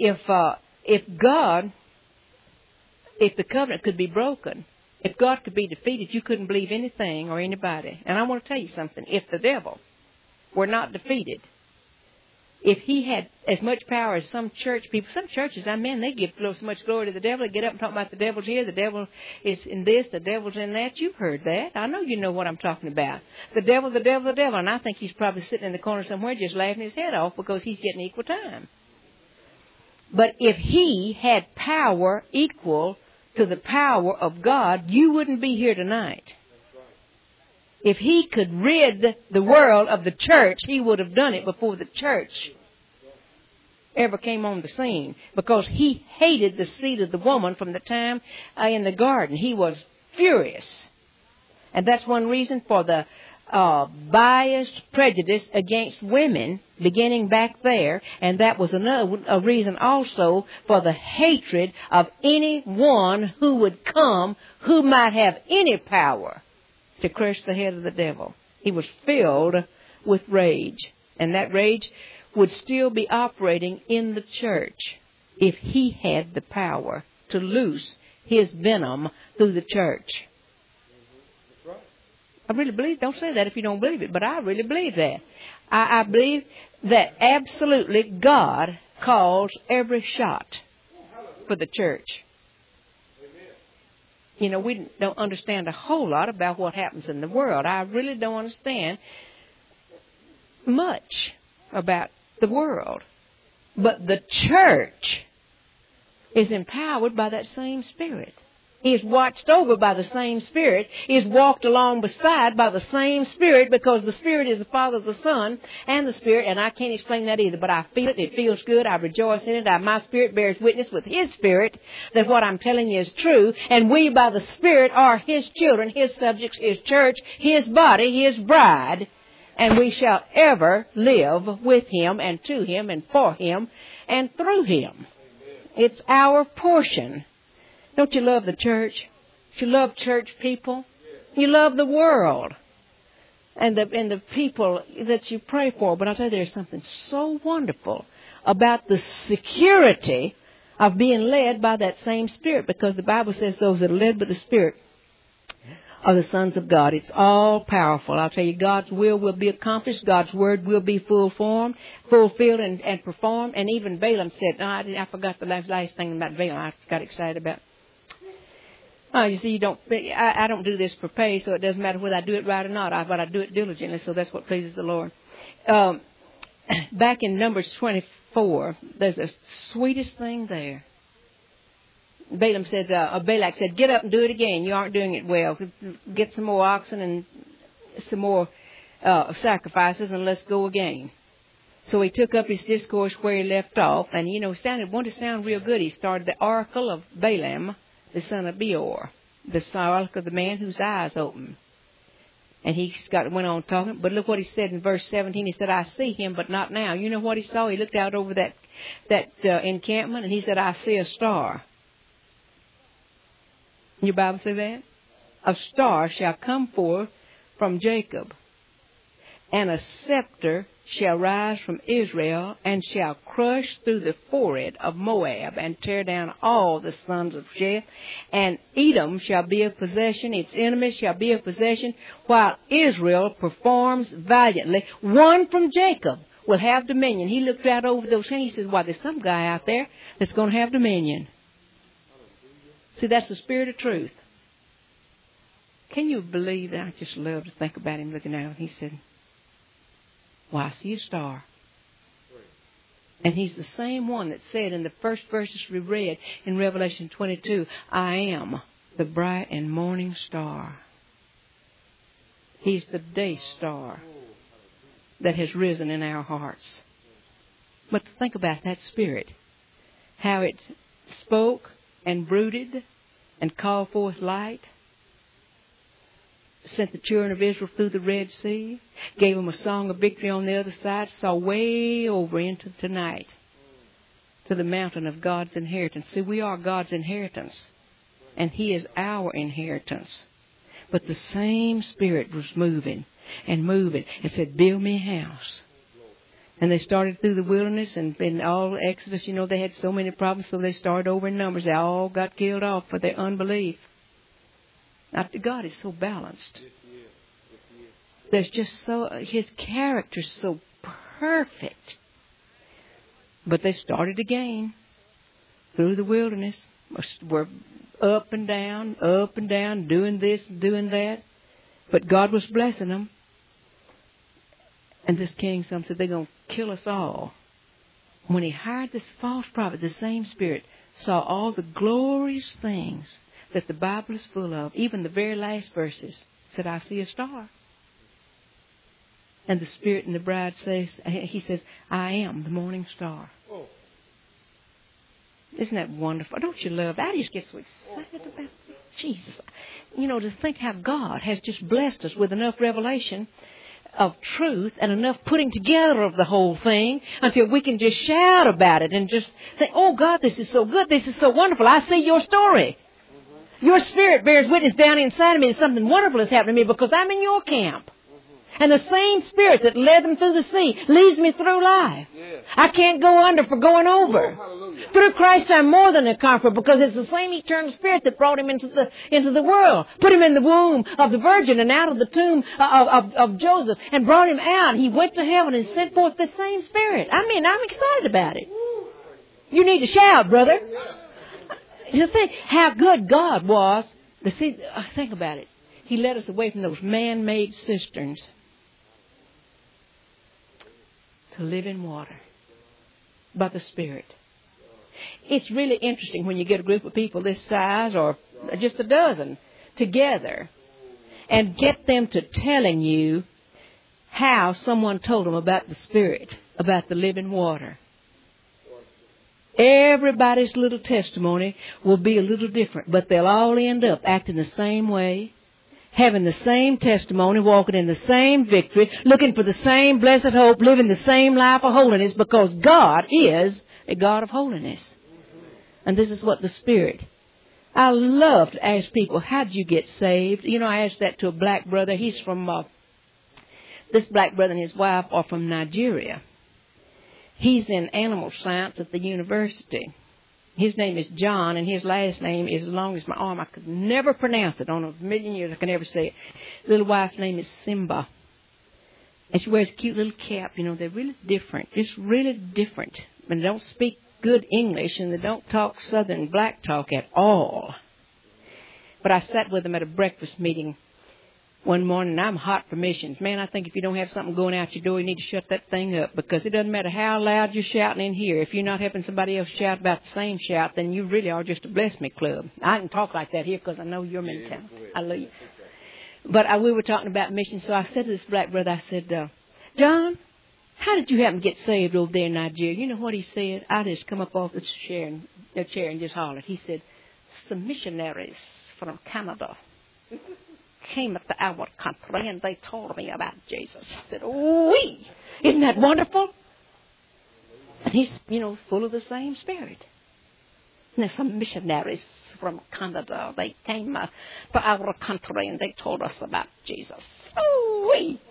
the covenant could be broken, if God could be defeated, you couldn't believe anything or anybody. And I want to tell you something. If the devil were not defeated, if he had as much power as some church people, some churches, they give so much glory to the devil. They get up and talk about the devil's here, the devil is in this, the devil's in that. You've heard that. I know you know what I'm talking about. The devil, the devil, the devil. And I think he's probably sitting in the corner somewhere just laughing his head off because he's getting equal time. But if he had power equal to the power of God, you wouldn't be here tonight. If he could rid the world of the church, he would have done it before the church ever came on the scene, because he hated the seed of the woman from the time in the garden. He was furious. And that's one reason for the biased prejudice against women beginning back there. And that was a reason also for the hatred of anyone who would come who might have any power to crush the head of the devil. He was filled with rage. And that rage would still be operating in the church if he had the power to loose his venom through the church. I really believe, don't say that if you don't believe it, but I really believe that. I believe that absolutely God calls every shot for the church. You know, we don't understand a whole lot about what happens in the world. I really don't understand much about the world. But the church is empowered by that same Spirit. Is watched over by the same Spirit, is walked along beside by the same Spirit, because the Spirit is the Father, the Son, and the Spirit, and I can't explain that either, but I feel it, it feels good, I rejoice in it, my Spirit bears witness with His Spirit that what I'm telling you is true, and we by the Spirit are His children, His subjects, His church, His body, His bride, and we shall ever live with Him, and to Him, and for Him, and through Him. It's our portion. Don't you love the church? You love church people? You love the world and the people that you pray for. But I'll tell you, there's something so wonderful about the security of being led by that same Spirit, because the Bible says those that are led by the Spirit are the sons of God. It's all powerful. I'll tell you, God's will be accomplished. God's word will be fulfilled and performed. And even Balaam said, no, I forgot the last thing about Balaam I got excited about. Oh, you see, I don't do this for pay, so it doesn't matter whether I do it right or not, but I do it diligently, so that's what pleases the Lord. Back in Numbers 24, there's the sweetest thing there. Balak said, get up and do it again. You aren't doing it well. Get some more oxen and some more sacrifices, and let's go again. So he took up his discourse where he left off, and, wanted to sound real good. He started the oracle of Balaam, the son of Beor, the oracle of the man whose eyes opened. And he went on talking, but look what he said in verse 17. He said, I see him, but not now. You know what he saw? He looked out over that encampment, and he said, I see a star. Your Bible say that? A star shall come forth from Jacob, and a scepter shall rise from Israel, and shall crush through the forehead of Moab, and tear down all the sons of Sheth. And Edom shall be a possession, its enemies shall be a possession, while Israel performs valiantly. One from Jacob will have dominion. He looked out over those things. He says, well, there's some guy out there that's going to have dominion. See, that's the Spirit of truth. Can you believe that? I just love to think about him looking out. He said, well, I see a star. And he's the same one that said in the first verses we read in Revelation 22, I am the bright and morning star. He's the day star that has risen in our hearts. But to think about that Spirit, how it spoke and brooded and called forth light, sent the children of Israel through the Red Sea, gave them a song of victory on the other side, saw way over into tonight to the mountain of God's inheritance. See, we are God's inheritance, and He is our inheritance. But the same Spirit was moving and moving and said, build me a house. And they started through the wilderness, and in all Exodus, they had so many problems, so they started over in Numbers. They all got killed off for their unbelief. Now, God is so balanced. There's just His character's so perfect. But they started again through the wilderness. Were up and down, doing this, doing that. But God was blessing them. And this king said, they're going to kill us all. when he hired this false prophet, the same Spirit saw all the glorious things that the Bible is full of. Even the very last verses said, I see a star. And the Spirit and the bride says, he says, I am the morning star. Oh. Isn't that wonderful? Don't you love that? I just get so excited about it. Jesus. You know, to think how God has just blessed us with enough revelation of truth and enough putting together of the whole thing until we can just shout about it and just think, oh God, this is so good. This is so wonderful. I see your story. Your Spirit bears witness down inside of me that something wonderful is happening to me because I'm in your camp. And the same Spirit that led them through the sea leads me through life. Yes. I can't go under for going over. Oh, through Christ I'm more than a conqueror because it's the same eternal Spirit that brought him into the world. Put him in the womb of the Virgin and out of the tomb of Joseph and brought him out. He went to heaven and sent forth the same Spirit. I mean, I'm excited about it. You need to shout, brother. You think how good God was. Think about it. He led us away from those man-made cisterns to live in water by the Spirit. It's really interesting when you get a group of people this size or just a dozen together and get them to telling you how someone told them about the Spirit, about the living water. Everybody's little testimony will be a little different, but they'll all end up acting the same way, having the same testimony, walking in the same victory, looking for the same blessed hope, living the same life of holiness, because God is a God of holiness. And this is what the Spirit. I love to ask people, how did you get saved? You know, I asked that to a black brother. He's from, this black brother and his wife are from Nigeria. He's in animal science at the university. His name is John, and his last name is as long as my arm. I could never pronounce it. On a million years, I could never say it. Little wife's name is Simba. And she wears a cute little cap. You know, they're really different. Just really different. And they don't speak good English, and they don't talk Southern black talk at all. But I sat with them at a breakfast meeting one morning, and I'm hot for missions. Man, I think if you don't have something going out your door, you need to shut that thing up, because it doesn't matter how loud you're shouting in here. If you're not helping somebody else shout about the same shout, then you really are just a bless me club. I can talk like that here because I know your mentality. I love you. But we were talking about missions, so I said to this black brother, I said, John, how did you happen to get saved over there in Nigeria? You know what he said? I just come up off the chair and just hollered. He said, some missionaries from Canada came at our country and they told me about Jesus. I said, "Wee! Isn't that wonderful?" And he's, full of the same Spirit. And there's some missionaries from Canada. They came to our country and they told us about Jesus. Wee!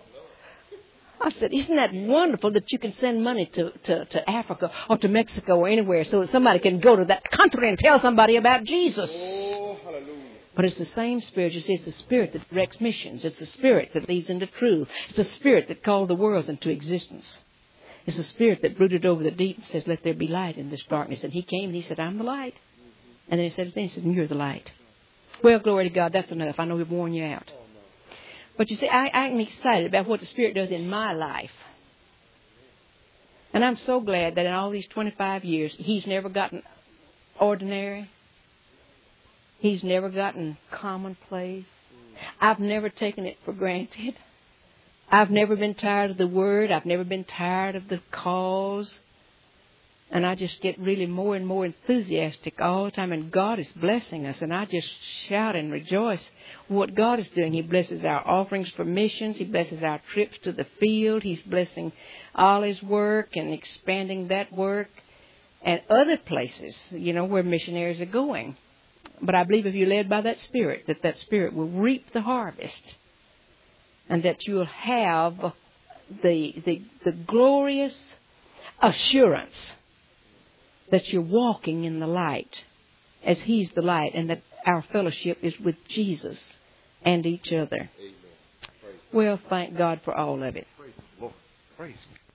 I said, isn't that wonderful that you can send money to Africa or to Mexico or anywhere so that somebody can go to that country and tell somebody about Jesus? Oh, hallelujah. But it's the same Spirit. You see, it's the Spirit that directs missions. It's the Spirit that leads into truth. It's the Spirit that called the worlds into existence. It's the Spirit that brooded over the deep and says, let there be light in this darkness. And he came and he said, I'm the light. And then he said, you're the light. Well, glory to God, that's enough. I know we've worn you out. But you see, I'm excited about what the Spirit does in my life. And I'm so glad that in all these 25 years, He's never gotten ordinary. He's never gotten commonplace. I've never taken it for granted. I've never been tired of the Word. I've never been tired of the cause. And I just get really more and more enthusiastic all the time. And God is blessing us. And I just shout and rejoice what God is doing. He blesses our offerings for missions. He blesses our trips to the field. He's blessing all His work and expanding that work. And other places, where missionaries are going. But I believe if you're led by that Spirit, that Spirit will reap the harvest. And that you'll have the glorious assurance that you're walking in the light as He's the light, and that our fellowship is with Jesus and each other. Amen. Well, thank God for all of it.
Praise the Lord. Praise God.